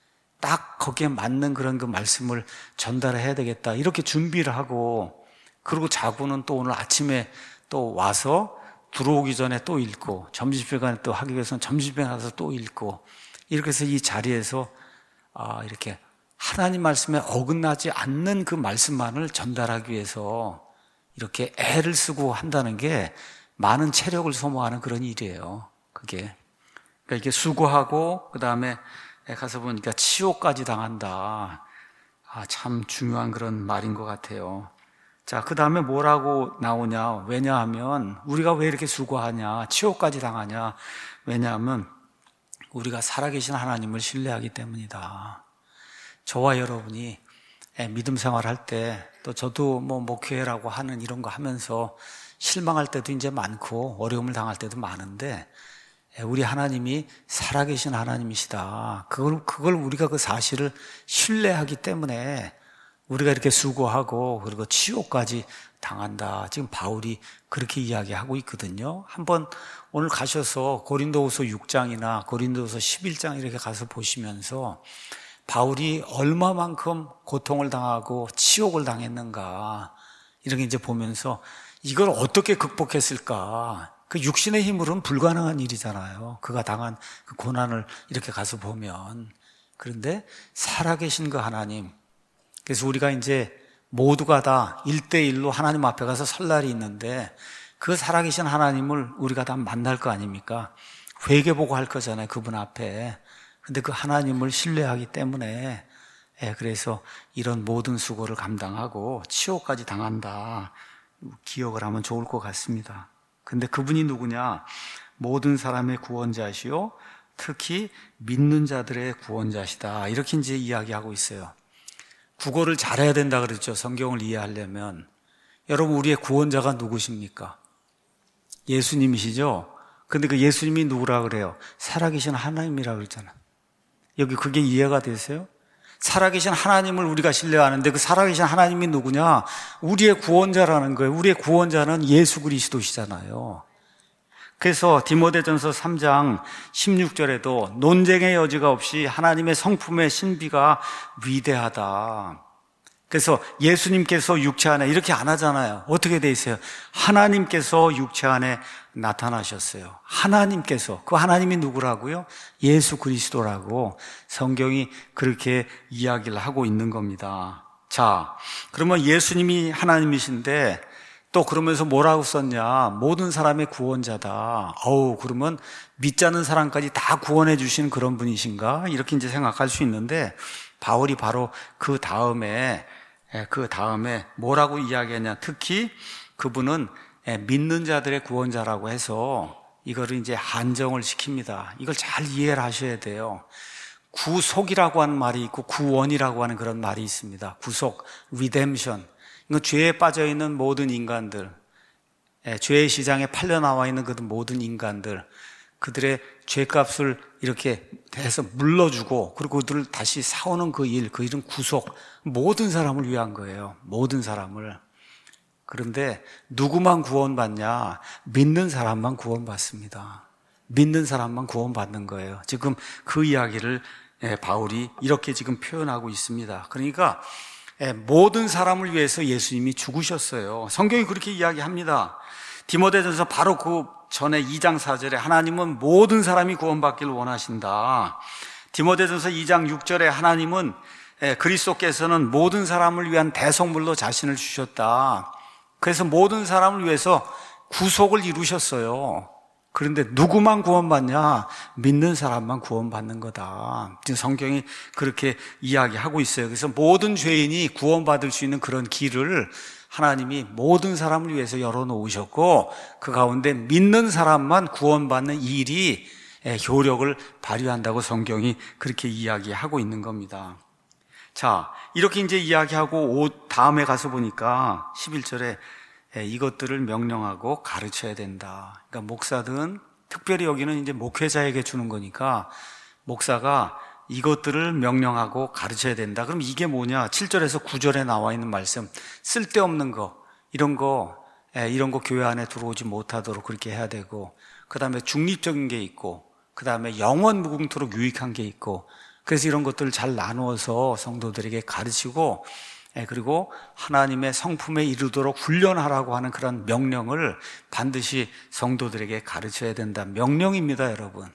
딱 거기에 맞는 그런 그 말씀을 전달해야 되겠다 이렇게 준비를 하고 그리고 자고는 또 오늘 아침에 또 와서 들어오기 전에 또 읽고 점심시간에 또 하기 위해서는 점심시간에 가서 또 읽고 이렇게 해서 이 자리에서 아, 이렇게 하나님 말씀에 어긋나지 않는 그 말씀만을 전달하기 위해서 이렇게 애를 쓰고 한다는 게 많은 체력을 소모하는 그런 일이에요. 그게. 그러니까 이게 수고하고 그 다음에 가서 보니까 치욕까지 당한다. 아, 참 중요한 그런 말인 것 같아요. 자, 그 다음에 뭐라고 나오냐. 왜냐하면 우리가 왜 이렇게 수고하냐. 치욕까지 당하냐. 왜냐하면 우리가 살아계신 하나님을 신뢰하기 때문이다. 저와 여러분이 믿음 생활할 때 또 저도 뭐 목회라고 하는 이런 거 하면서 실망할 때도 이제 많고 어려움을 당할 때도 많은데 우리 하나님이 살아계신 하나님이시다. 그걸, 그걸 우리가 그 사실을 신뢰하기 때문에 우리가 이렇게 수고하고 그리고 치욕까지 당한다. 지금 바울이 그렇게 이야기하고 있거든요. 한번 오늘 가셔서 고린도후서 육 장이나 고린도후서 십일 장 이렇게 가서 보시면서 바울이 얼마만큼 고통을 당하고 치욕을 당했는가 이렇게 이제 보면서 이걸 어떻게 극복했을까? 그 육신의 힘으로는 불가능한 일이잖아요. 그가 당한 그 고난을 이렇게 가서 보면. 그런데 살아계신 그 하나님. 그래서 우리가 이제 모두가 다 일대일로 하나님 앞에 가서 설 날이 있는데 그 살아계신 하나님을 우리가 다 만날 거 아닙니까? 회개보고 할 거잖아요. 그분 앞에. 근데 그 하나님을 신뢰하기 때문에 예, 그래서 이런 모든 수고를 감당하고 치욕까지 당한다. 기억을 하면 좋을 것 같습니다. 근데 그분이 누구냐? 모든 사람의 구원자시요 특히 믿는 자들의 구원자시다. 이렇게 이제 이야기하고 있어요. 국어를 잘해야 된다 그랬죠. 성경을 이해하려면. 여러분 우리의 구원자가 누구십니까? 예수님이시죠? 근데 그 예수님이 누구라 그래요? 살아계신 하나님이라 그러잖아요. 여기 그게 이해가 되세요? 살아계신 하나님을 우리가 신뢰하는데 그 살아계신 하나님이 누구냐? 우리의 구원자라는 거예요. 우리의 구원자는 예수 그리스도시잖아요. 그래서 디모데전서 삼 장 십육 절에도 논쟁의 여지가 없이 하나님의 성품의 신비가 위대하다. 그래서 예수님께서 육체 안에 이렇게 안 하잖아요. 어떻게 돼 있어요? 하나님께서 육체 안에 나타나셨어요. 하나님께서. 그 하나님이 누구라고요? 예수 그리스도라고 성경이 그렇게 이야기를 하고 있는 겁니다. 자, 그러면 예수님이 하나님이신데 또 그러면서 뭐라고 썼냐? 모든 사람의 구원자다. 어우, 그러면 믿지 않는 사람까지 다 구원해 주시는 그런 분이신가? 이렇게 이제 생각할 수 있는데 바울이 바로 그 다음에 그 다음에 뭐라고 이야기하냐? 특히 그분은 믿는 자들의 구원자라고 해서 이거를 이제 한정을 시킵니다. 이걸 잘 이해를 하셔야 돼요. 구속이라고 하는 말이 있고 구원이라고 하는 그런 말이 있습니다. 구속, redemption. 이건 죄에 빠져 있는 모든 인간들, 죄의 시장에 팔려 나와 있는 그 모든 인간들, 그들의 죄값을 이렇게 해서 물러주고 그리고 그들을 다시 사오는 그 일, 그 일은 구속, 모든 사람을 위한 거예요. 모든 사람을. 그런데 누구만 구원받냐? 믿는 사람만 구원받습니다. 믿는 사람만 구원받는 거예요. 지금 그 이야기를 바울이 이렇게 지금 표현하고 있습니다. 그러니까 모든 사람을 위해서 예수님이 죽으셨어요. 성경이 그렇게 이야기합니다. 디모데전서 바로 그 전에 이 장 사 절에 하나님은 모든 사람이 구원받기를 원하신다. 디모데전서 이 장 육 절에 하나님은 그리스도께서는 모든 사람을 위한 대속물로 자신을 주셨다. 그래서 모든 사람을 위해서 구속을 이루셨어요. 그런데 누구만 구원받냐? 믿는 사람만 구원받는 거다. 지금 성경이 그렇게 이야기하고 있어요. 그래서 모든 죄인이 구원받을 수 있는 그런 길을 하나님이 모든 사람을 위해서 열어놓으셨고, 그 가운데 믿는 사람만 구원받는 이 일이 효력을 발휘한다고 성경이 그렇게 이야기하고 있는 겁니다. 자, 이렇게 이제 이야기하고 다음에 가서 보니까 십일 절에 이것들을 명령하고 가르쳐야 된다. 그러니까 목사든 특별히 여기는 이제 목회자에게 주는 거니까 목사가 이것들을 명령하고 가르쳐야 된다. 그럼 이게 뭐냐? 칠 절에서 구 절에 나와 있는 말씀, 쓸데없는 거, 이런 거, 이런 거 교회 안에 들어오지 못하도록 그렇게 해야 되고, 그 다음에 중립적인 게 있고, 그 다음에 영원 무궁토록 유익한 게 있고, 그래서 이런 것들을 잘 나누어서 성도들에게 가르치고, 그리고 하나님의 성품에 이르도록 훈련하라고 하는 그런 명령을 반드시 성도들에게 가르쳐야 된다. 명령입니다, 여러분.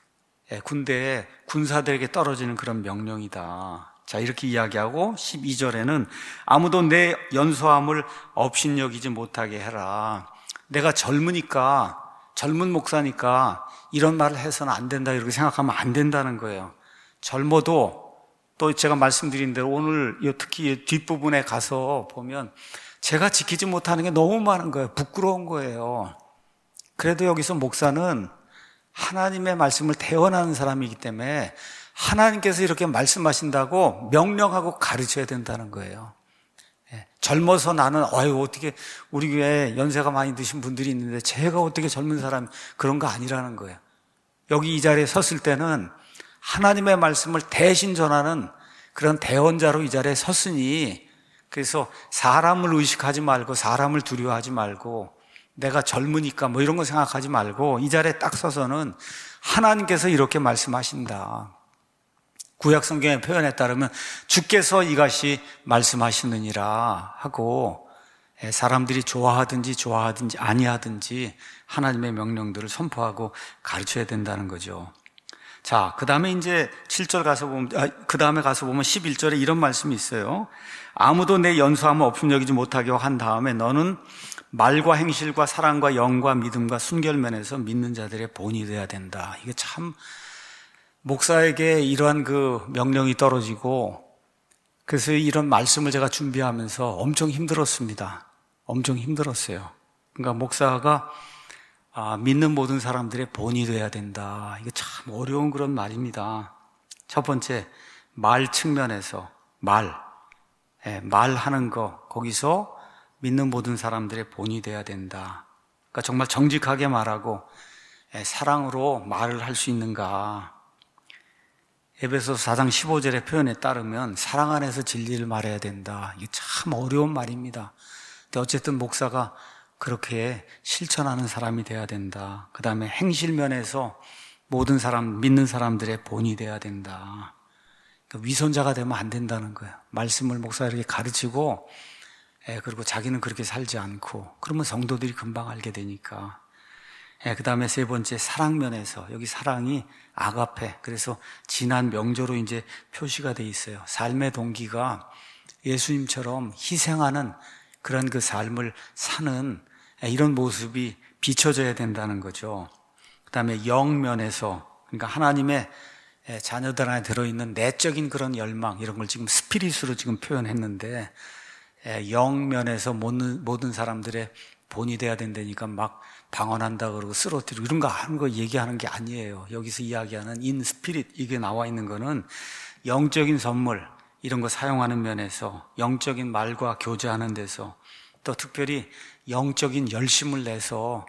군대에 군사들에게 떨어지는 그런 명령이다. 자, 이렇게 이야기하고 십이 절에는 아무도 내 연소함을 업신여기지 못하게 해라. 내가 젊으니까, 젊은 목사니까 이런 말을 해서는 안 된다, 이렇게 생각하면 안 된다는 거예요. 젊어도 또 제가 말씀드린 대로 오늘 특히 뒷부분에 가서 보면 제가 지키지 못하는 게 너무 많은 거예요. 부끄러운 거예요. 그래도 여기서 목사는 하나님의 말씀을 대언하는 사람이기 때문에 하나님께서 이렇게 말씀하신다고 명령하고 가르쳐야 된다는 거예요. 젊어서 나는 아유 어떻게 우리 교회에 연세가 많이 드신 분들이 있는데 제가 어떻게 젊은 사람, 그런 거 아니라는 거예요. 여기 이 자리에 섰을 때는 하나님의 말씀을 대신 전하는 그런 대언자로 이 자리에 섰으니, 그래서 사람을 의식하지 말고 사람을 두려워하지 말고 내가 젊으니까 뭐 이런 거 생각하지 말고 이 자리에 딱 서서는 하나님께서 이렇게 말씀하신다. 구약 성경의 표현에 따르면 주께서 이같이 말씀하시느니라 하고, 사람들이 좋아하든지 좋아하든지 아니하든지 하나님의 명령들을 선포하고 가르쳐야 된다는 거죠. 자, 그 다음에 이제 칠 절 가서 보면, 아, 그 다음에 가서 보면 십일 절에 이런 말씀이 있어요. 아무도 내 연소함을 업신여기지 못하게 한 다음에 너는 말과 행실과 사랑과 영과 믿음과 순결면에서 믿는 자들의 본이 되어야 된다. 이게 참 목사에게 이러한 그 명령이 떨어지고, 그래서 이런 말씀을 제가 준비하면서 엄청 힘들었습니다. 엄청 힘들었어요. 그러니까 목사가 아, 믿는 모든 사람들의 본이 돼야 된다. 이게 참 어려운 그런 말입니다. 첫 번째, 말 측면에서 말, 예, 말하는 거, 거기서 믿는 모든 사람들의 본이 돼야 된다. 그러니까 정말 정직하게 말하고 예, 사랑으로 말을 할 수 있는가. 에베소서 사 장 십오 절의 표현에 따르면 사랑 안에서 진리를 말해야 된다. 이게 참 어려운 말입니다. 근데 어쨌든 목사가 그렇게 실천하는 사람이 돼야 된다. 그 다음에 행실면에서 모든 사람, 믿는 사람들의 본이 돼야 된다. 그러니까 위선자가 되면 안 된다는 거예요. 말씀을 목사에게 가르치고, 예, 그리고 자기는 그렇게 살지 않고, 그러면 성도들이 금방 알게 되니까. 예, 그 다음에 세 번째, 사랑면에서, 여기 사랑이 아가페, 그래서 지난 명조로 이제 표시가 돼 있어요. 삶의 동기가 예수님처럼 희생하는 그런 그 삶을 사는 이런 모습이 비춰져야 된다는 거죠. 그 다음에 영면에서, 그러니까 하나님의 자녀들 안에 들어있는 내적인 그런 열망, 이런 걸 지금 스피릿으로 지금 표현했는데, 영면에서 모든, 모든 사람들의 본이 돼야 된다니까 막 방언한다 그러고 쓰러뜨리고 이런 거 하는 거 얘기하는 게 아니에요. 여기서 이야기하는 인 스피릿, 이게 나와 있는 거는 영적인 선물, 이런 거 사용하는 면에서, 영적인 말과 교제하는 데서, 또 특별히 영적인 열심을 내서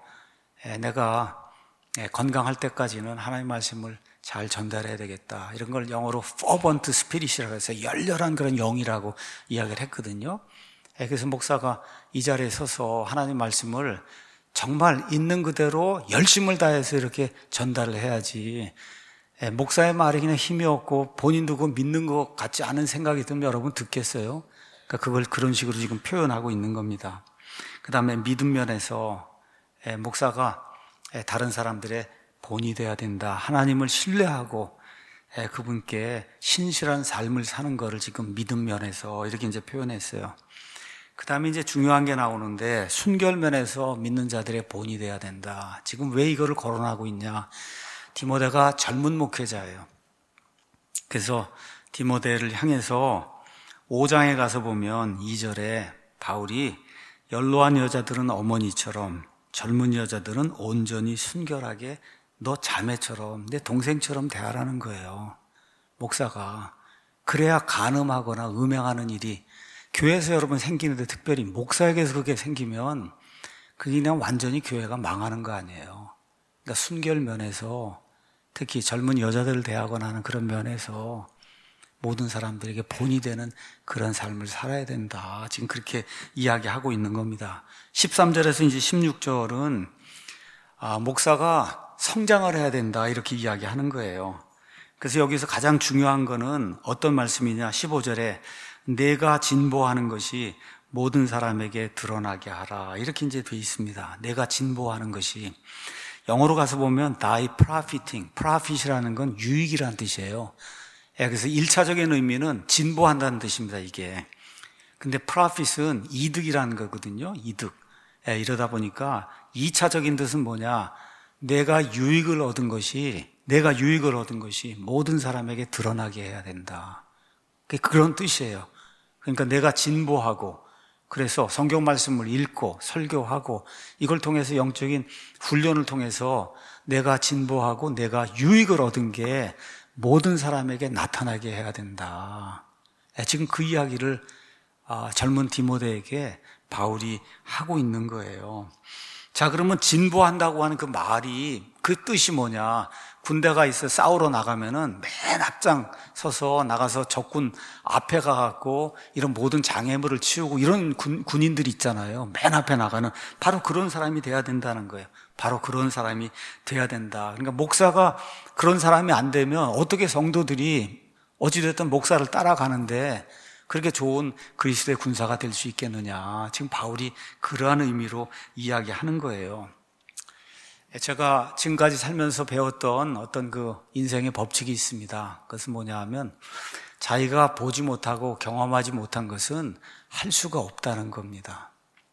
내가 건강할 때까지는 하나님의 말씀을 잘 전달해야 되겠다. 이런 걸 영어로 fervent spirit이라고 해서 열렬한 그런 영이라고 이야기를 했거든요. 그래서 목사가 이 자리에 서서 하나님 말씀을 정말 있는 그대로 열심을 다해서 이렇게 전달을 해야지, 목사의 말이 그냥 힘이 없고 본인도 그거 믿는 것 같지 않은 생각이 들면 여러분 듣겠어요? 그러니까 그걸 그런 식으로 지금 표현하고 있는 겁니다. 그 다음에 믿음 면에서 목사가 다른 사람들의 본이 돼야 된다. 하나님을 신뢰하고 그분께 신실한 삶을 사는 거를 지금 믿음 면에서 이렇게 이제 표현했어요. 그 다음에 이제 중요한 게 나오는데, 순결면에서 믿는 자들의 본이 돼야 된다. 지금 왜 이거를 거론하고 있냐? 디모데가 젊은 목회자예요. 그래서 디모데를 향해서 오 장에 가서 보면 이 절에 바울이 연로한 여자들은 어머니처럼, 젊은 여자들은 온전히 순결하게 너 자매처럼, 내 동생처럼 대하라는 거예요. 목사가. 그래야 간음하거나 음행하는 일이 교회에서 여러분 생기는데, 특별히 목사에게서 그게 생기면 그게 그냥 완전히 교회가 망하는 거 아니에요. 그러니까 순결 면에서, 특히 젊은 여자들을 대하거나 하는 그런 면에서 모든 사람들에게 본이 되는 그런 삶을 살아야 된다. 지금 그렇게 이야기하고 있는 겁니다. 십삼 절에서 이제 십육 절은 아, 목사가 성장을 해야 된다, 이렇게 이야기하는 거예요. 그래서 여기서 가장 중요한 거는 어떤 말씀이냐? 십오 절에 내가 진보하는 것이 모든 사람에게 드러나게 하라, 이렇게 이제 돼 있습니다. 내가 진보하는 것이, 영어로 가서 보면 die profiting, profit이라는 건 유익이라는 뜻이에요. 그래서 일차적인 의미는 진보한다는 뜻입니다, 이게. 근데 profit은 이득이라는 거거든요, 이득. 이러다 보니까 이차적인 뜻은 뭐냐? 내가 유익을 얻은 것이, 내가 유익을 얻은 것이 모든 사람에게 드러나게 해야 된다. 그런 뜻이에요. 그러니까 내가 진보하고, 그래서 성경 말씀을 읽고 설교하고, 이걸 통해서 영적인 훈련을 통해서 내가 진보하고 내가 유익을 얻은 게 모든 사람에게 나타나게 해야 된다. 지금 그 이야기를 젊은 디모데에게 바울이 하고 있는 거예요. 자, 그러면 진보한다고 하는 그 말이, 그 뜻이 뭐냐? 군대가 있어 싸우러 나가면은 맨 앞장 서서 나가서 적군 앞에 가갖고 이런 모든 장애물을 치우고 이런 군, 군인들이 있잖아요. 맨 앞에 나가는, 바로 그런 사람이 돼야 된다는 거예요. 바로 그런 사람이 돼야 된다. 그러니까 목사가 그런 사람이 안 되면 어떻게 성도들이 어찌됐든 목사를 따라가는데 그렇게 좋은 그리스도의 군사가 될 수 있겠느냐. 지금 바울이 그러한 의미로 이야기하는 거예요. 제가 지금까지 살면서 배웠던 어떤 그 인생의 법칙이 있습니다. 그것은 뭐냐 하면, 자기가 보지 못하고 경험하지 못한 것은 할 수가 없다는 겁니다.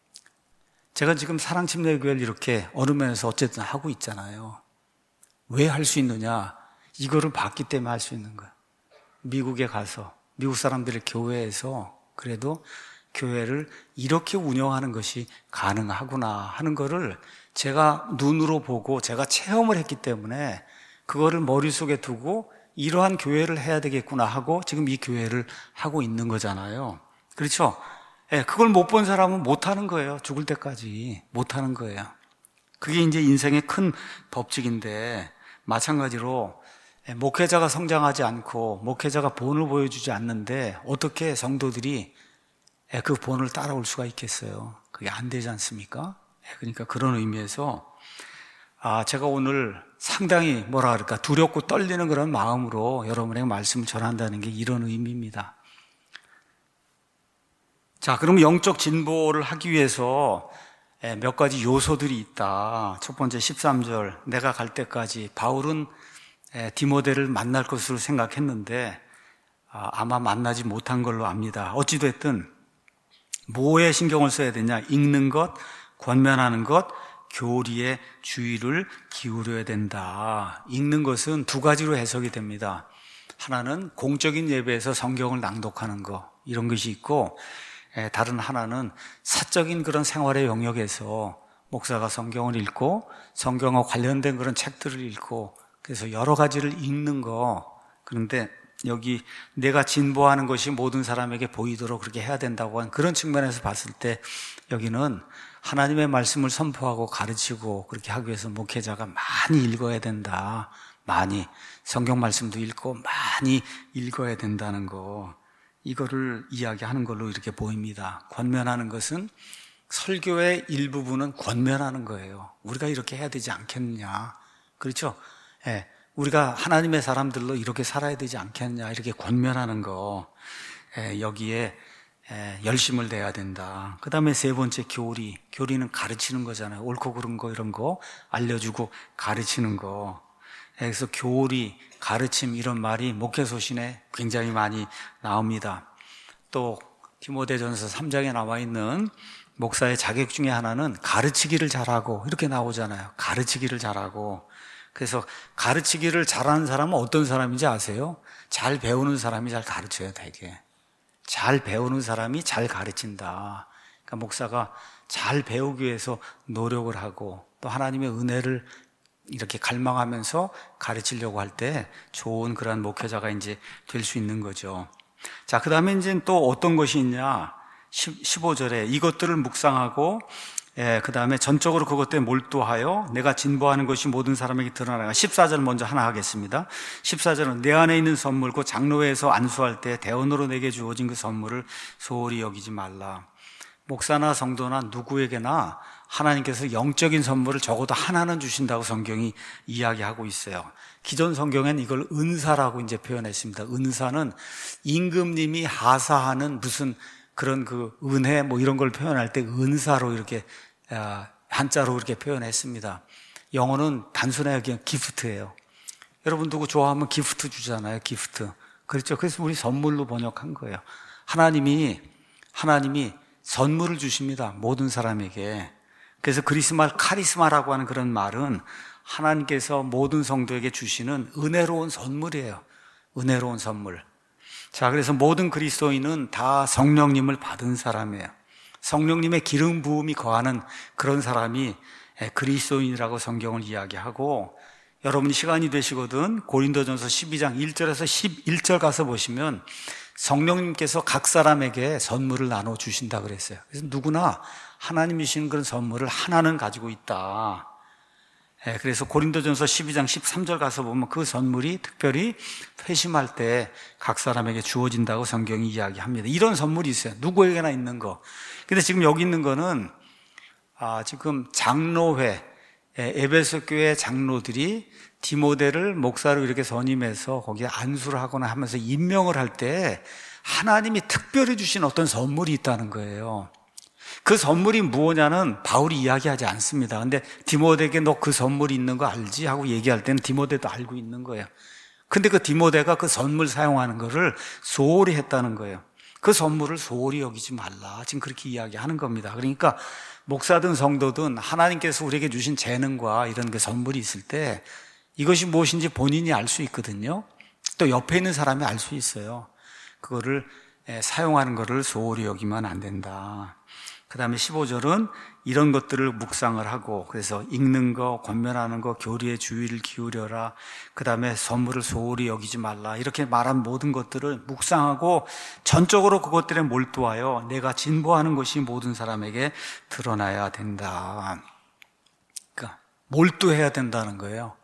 제가 지금 사랑침례교회를 이렇게 어느 면에서 어쨌든 하고 있잖아요. 왜 할 수 있느냐? 이거를 봤기 때문에 할 수 있는 거예요. 미국에 가서 미국 사람들의 교회에서 그래도 교회를 이렇게 운영하는 것이 가능하구나 하는 거를 제가 눈으로 보고 제가 체험을 했기 때문에 그거를 머릿속에 두고 이러한 교회를 해야 되겠구나 하고 지금 이 교회를 하고 있는 거잖아요. 그렇죠? 예, 그걸 못 본 사람은 못 하는 거예요. 죽을 때까지 못 하는 거예요. 그게 이제 인생의 큰 법칙인데, 마찬가지로 목회자가 성장하지 않고 목회자가 본을 보여주지 않는데 어떻게 성도들이 그 본을 따라올 수가 있겠어요? 그게 안 되지 않습니까? 그러니까 그런 의미에서 아, 제가 오늘 상당히 뭐라 그럴까, 두렵고 떨리는 그런 마음으로 여러분에게 말씀을 전한다는 게 이런 의미입니다. 자, 그럼 영적 진보를 하기 위해서 몇 가지 요소들이 있다. 첫 번째 십삼 절, 내가 갈 때까지 바울은 디모데를 만날 것으로 생각했는데 아마 만나지 못한 걸로 압니다. 어찌됐든 뭐에 신경을 써야 되냐? 읽는 것, 권면하는 것, 교리에 주의를 기울여야 된다. 읽는 것은 두 가지로 해석이 됩니다. 하나는 공적인 예배에서 성경을 낭독하는 것, 이런 것이 있고, 다른 하나는 사적인 그런 생활의 영역에서 목사가 성경을 읽고 성경과 관련된 그런 책들을 읽고, 그래서 여러 가지를 읽는 거. 그런데 여기 내가 진보하는 것이 모든 사람에게 보이도록 그렇게 해야 된다고 하는 그런 측면에서 봤을 때, 여기는 하나님의 말씀을 선포하고 가르치고 그렇게 하기 위해서 목회자가 많이 읽어야 된다. 많이 성경 말씀도 읽고 많이 읽어야 된다는 거, 이거를 이야기하는 걸로 이렇게 보입니다. 권면하는 것은 설교의 일부분은 권면하는 거예요. 우리가 이렇게 해야 되지 않겠느냐. 그렇죠? 예, 우리가 하나님의 사람들로 이렇게 살아야 되지 않겠냐, 이렇게 권면하는 거, 예, 여기에 예, 열심을 내야 된다. 그 다음에 세 번째 교리. 교리는 가르치는 거잖아요. 옳고 그른 거 이런 거 알려주고 가르치는 거. 예, 그래서 교리, 가르침, 이런 말이 목회소신에 굉장히 많이 나옵니다. 또 디모데전서 삼 장에 나와 있는 목사의 자격 중에 하나는 가르치기를 잘하고 이렇게 나오잖아요. 가르치기를 잘하고. 그래서 가르치기를 잘하는 사람은 어떤 사람인지 아세요? 잘 배우는 사람이 잘 가르쳐요, 되게. 잘 배우는 사람이 잘 가르친다. 그러니까 목사가 잘 배우기 위해서 노력을 하고 또 하나님의 은혜를 이렇게 갈망하면서 가르치려고 할 때 좋은 그런 목회자가 이제 될 수 있는 거죠. 자, 그 다음에 이제 또 어떤 것이 있냐. 십오 절에 이것들을 묵상하고, 예, 그 다음에 전적으로 그것들에 몰두하여 내가 진보하는 것이 모든 사람에게 드러나가. 십사 절 먼저 하나 하겠습니다. 십사 절은 내 안에 있는 선물, 곧 장로회에서 안수할 때 대언으로 내게 주어진 그 선물을 소홀히 여기지 말라. 목사나 성도나 누구에게나 하나님께서 영적인 선물을 적어도 하나는 주신다고 성경이 이야기하고 있어요. 기존 성경엔 이걸 은사라고 이제 표현했습니다. 은사는 임금님이 하사하는 무슨 그런 그 은혜 뭐 이런 걸 표현할 때 은사로 이렇게 한자로 이렇게 표현했습니다. 영어는 단순하게 그냥 기프트예요. 여러분 누구 좋아하면 기프트 주잖아요. 기프트. 그렇죠. 그래서 우리 선물로 번역한 거예요. 하나님이 하나님이 선물을 주십니다. 모든 사람에게. 그래서 그리스 말 카리스마라고 하는 그런 말은 하나님께서 모든 성도에게 주시는 은혜로운 선물이에요. 은혜로운 선물. 자, 그래서 모든 그리스도인은 다 성령님을 받은 사람이에요. 성령님의 기름 부음이 거하는 그런 사람이 그리스도인이라고 성경을 이야기하고, 여러분이 시간이 되시거든 고린도전서 십이 장 일 절에서 십일 절 가서 보시면 성령님께서 각 사람에게 선물을 나눠 주신다 그랬어요. 그래서 누구나 하나님이 주신 그런 선물을 하나는 가지고 있다. 예, 그래서 고린도전서 십이 장 십삼 절 가서 보면 그 선물이 특별히 회심할 때 각 사람에게 주어진다고 성경이 이야기합니다. 이런 선물이 있어요. 누구에게나 있는 거. 근데 지금 여기 있는 거는 아, 지금 장로회, 예, 에베소 교회 장로들이 디모데를 목사로 이렇게 선임해서 거기에 안수를 하거나 하면서 임명을 할 때 하나님이 특별히 주신 어떤 선물이 있다는 거예요. 그 선물이 무엇냐는 바울이 이야기하지 않습니다. 근데 디모데에게 너 그 선물이 있는 거 알지? 하고 얘기할 때는 디모데도 알고 있는 거예요. 근데 그 디모데가 그 선물 사용하는 거를 소홀히 했다는 거예요. 그 선물을 소홀히 여기지 말라. 지금 그렇게 이야기하는 겁니다. 그러니까 목사든 성도든 하나님께서 우리에게 주신 재능과 이런 그 선물이 있을 때 이것이 무엇인지 본인이 알 수 있거든요. 또 옆에 있는 사람이 알 수 있어요. 그거를 사용하는 거를 소홀히 여기면 안 된다. 그 다음에 십오 절은 이런 것들을 묵상을 하고, 그래서 읽는 거, 권면하는 거, 교리에 주의를 기울여라. 그 다음에 선물을 소홀히 여기지 말라. 이렇게 말한 모든 것들을 묵상하고 전적으로 그것들에 몰두하여 내가 진보하는 것이 모든 사람에게 드러나야 된다. 그러니까 몰두해야 된다는 거예요.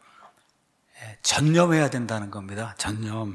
전념해야 된다는 겁니다. 전념.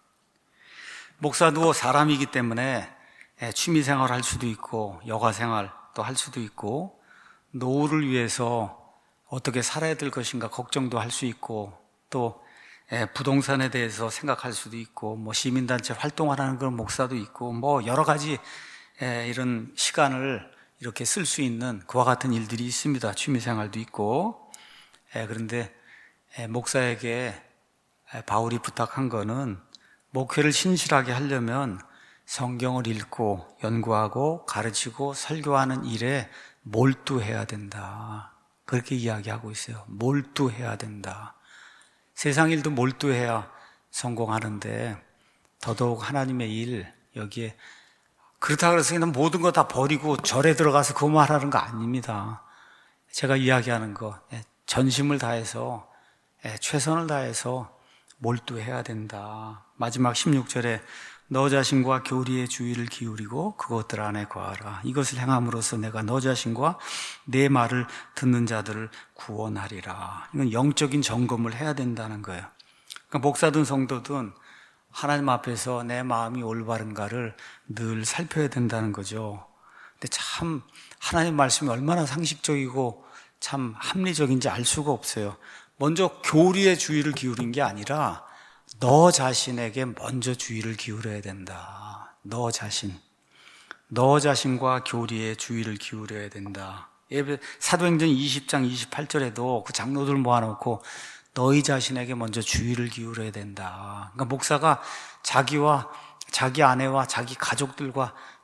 목사도 사람이기 때문에 취미생활 할 수도 있고 여가생활 또 할 수도 있고 노후를 위해서 어떻게 살아야 될 것인가 걱정도 할 수 있고 또 부동산에 대해서 생각할 수도 있고 뭐 시민단체 활동하는 그런 목사도 있고 뭐 여러 가지 이런 시간을 이렇게 쓸 수 있는 그와 같은 일들이 있습니다. 취미생활도 있고. 그런데 목사에게 바울이 부탁한 거는 목회를 신실하게 하려면 성경을 읽고 연구하고 가르치고 설교하는 일에 몰두해야 된다. 그렇게 이야기하고 있어요. 몰두해야 된다. 세상 일도 몰두해야 성공하는데 더더욱 하나님의 일, 여기에 그렇다고 해서 그냥 모든 거 다 버리고 절에 들어가서 그것만 하라는 거 아닙니다. 제가 이야기하는 거 전심을 다해서 최선을 다해서 몰두해야 된다. 마지막 십육 절에 너 자신과 교리의 주의를 기울이고 그것들 안에 거하라. 이것을 행함으로써 내가 너 자신과 내 말을 듣는 자들을 구원하리라. 이건 영적인 점검을 해야 된다는 거예요. 그러니까 목사든 성도든 하나님 앞에서 내 마음이 올바른가를 늘 살펴야 된다는 거죠. 근데 참 하나님 말씀이 얼마나 상식적이고 참 합리적인지 알 수가 없어요. 먼저 교리의 주의를 기울인 게 아니라 너 자신에게 먼저 주의를 기울여야 된다. 너 자신. 너 자신과 교리에 주의를 기울여야 된다. 사도행전 이십 장 이십팔 절에도 그 장로들 모아놓고 너희 자신에게 먼저 주의를 기울여야 된다. 그러니까 목사가 자기와 자기 아내와 자기 가족들과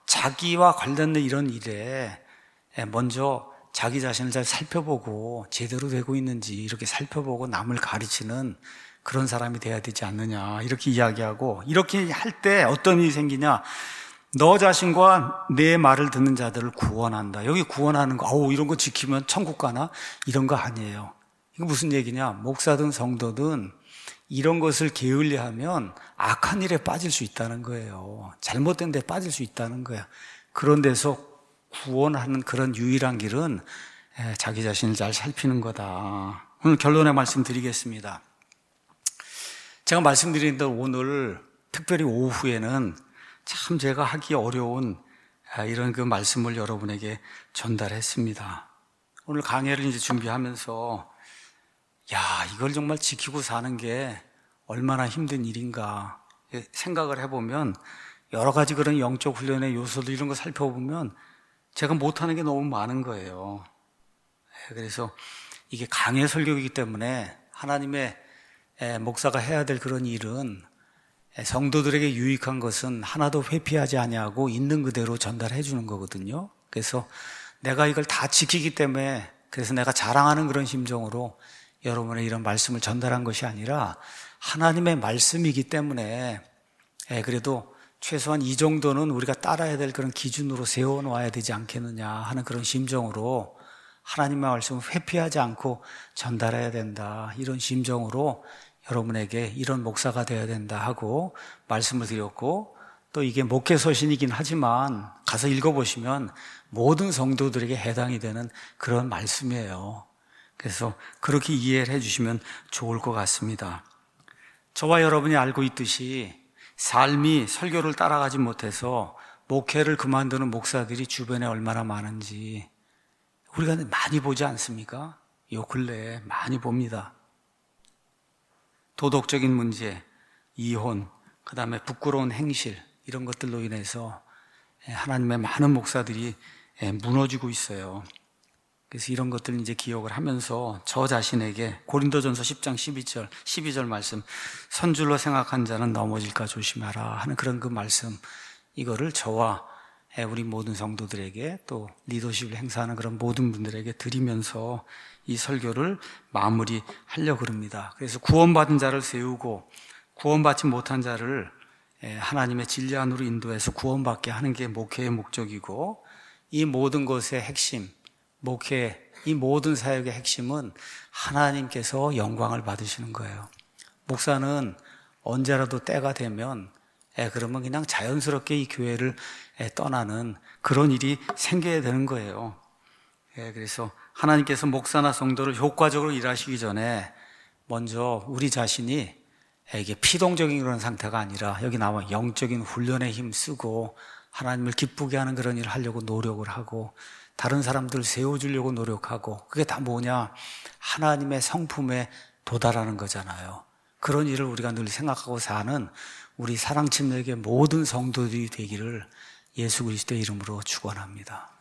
자기와 관련된 이런 일에 먼저 자기 자신을 잘 살펴보고 제대로 되고 있는지 이렇게 살펴보고 남을 가르치는 그런 사람이 돼야 되지 않느냐 이렇게 이야기하고, 이렇게 할 때 어떤 일이 생기냐, 너 자신과 내 말을 듣는 자들을 구원한다. 여기 구원하는 거, 아우 이런 거 지키면 천국 가나? 이런 거 아니에요. 이거 무슨 얘기냐, 목사든 성도든 이런 것을 게을리하면 악한 일에 빠질 수 있다는 거예요. 잘못된 데 빠질 수 있다는 거야. 그런 데서 구원하는 그런 유일한 길은 자기 자신을 잘 살피는 거다. 오늘 결론의 말씀 드리겠습니다. 제가 말씀드린 대로 오늘 특별히 오후에는 참 제가 하기 어려운 이런 그 말씀을 여러분에게 전달했습니다. 오늘 강해를 이제 준비하면서 야, 이걸 정말 지키고 사는 게 얼마나 힘든 일인가 생각을 해보면, 여러 가지 그런 영적 훈련의 요소들 이런 거 살펴보면 제가 못하는 게 너무 많은 거예요. 그래서 이게 강해 설교이기 때문에 하나님의 목사가 해야 될 그런 일은 성도들에게 유익한 것은 하나도 회피하지 아니하고 있는 그대로 전달해 주는 거거든요. 그래서 내가 이걸 다 지키기 때문에, 그래서 내가 자랑하는 그런 심정으로 여러분의 이런 말씀을 전달한 것이 아니라 하나님의 말씀이기 때문에 그래도 최소한 이 정도는 우리가 따라야 될 그런 기준으로 세워놓아야 되지 않겠느냐 하는 그런 심정으로 하나님의 말씀을 회피하지 않고 전달해야 된다, 이런 심정으로 여러분에게 이런 목사가 되어야 된다 하고 말씀을 드렸고, 또 이게 목회 서신이긴 하지만 가서 읽어보시면 모든 성도들에게 해당이 되는 그런 말씀이에요. 그래서 그렇게 이해를 해주시면 좋을 것 같습니다. 저와 여러분이 알고 있듯이 삶이 설교를 따라가지 못해서 목회를 그만두는 목사들이 주변에 얼마나 많은지 우리가 많이 보지 않습니까? 요 근래에 많이 봅니다. 도덕적인 문제, 이혼, 그 다음에 부끄러운 행실, 이런 것들로 인해서 하나님의 많은 목사들이 무너지고 있어요. 그래서 이런 것들을 이제 기억을 하면서 저 자신에게 고린도전서 십 장 십이 절, 십이 절 말씀, 선줄로 생각한 자는 넘어질까 조심하라 하는 그런 그 말씀, 이거를 저와 우리 모든 성도들에게 또 리더십을 행사하는 그런 모든 분들에게 드리면서 이 설교를 마무리하려고 합니다. 그래서 구원받은 자를 세우고 구원받지 못한 자를 하나님의 진리 안으로 인도해서 구원받게 하는 게 목회의 목적이고, 이 모든 것의 핵심, 목회, 이 모든 사역의 핵심은 하나님께서 영광을 받으시는 거예요. 목사는 언제라도 때가 되면 예, 그러면 그냥 자연스럽게 이 교회를 예, 떠나는 그런 일이 생겨야 되는 거예요. 예, 그래서 하나님께서 목사나 성도를 효과적으로 일하시기 전에 먼저 우리 자신이 예, 이게 피동적인 그런 상태가 아니라 여기 나와 영적인 훈련에 힘쓰고 하나님을 기쁘게 하는 그런 일을 하려고 노력을 하고 다른 사람들 세워주려고 노력하고, 그게 다 뭐냐? 하나님의 성품에 도달하는 거잖아요. 그런 일을 우리가 늘 생각하고 사는 우리 사랑침례교회 모든 성도들이 되기를 예수 그리스도의 이름으로 축원합니다.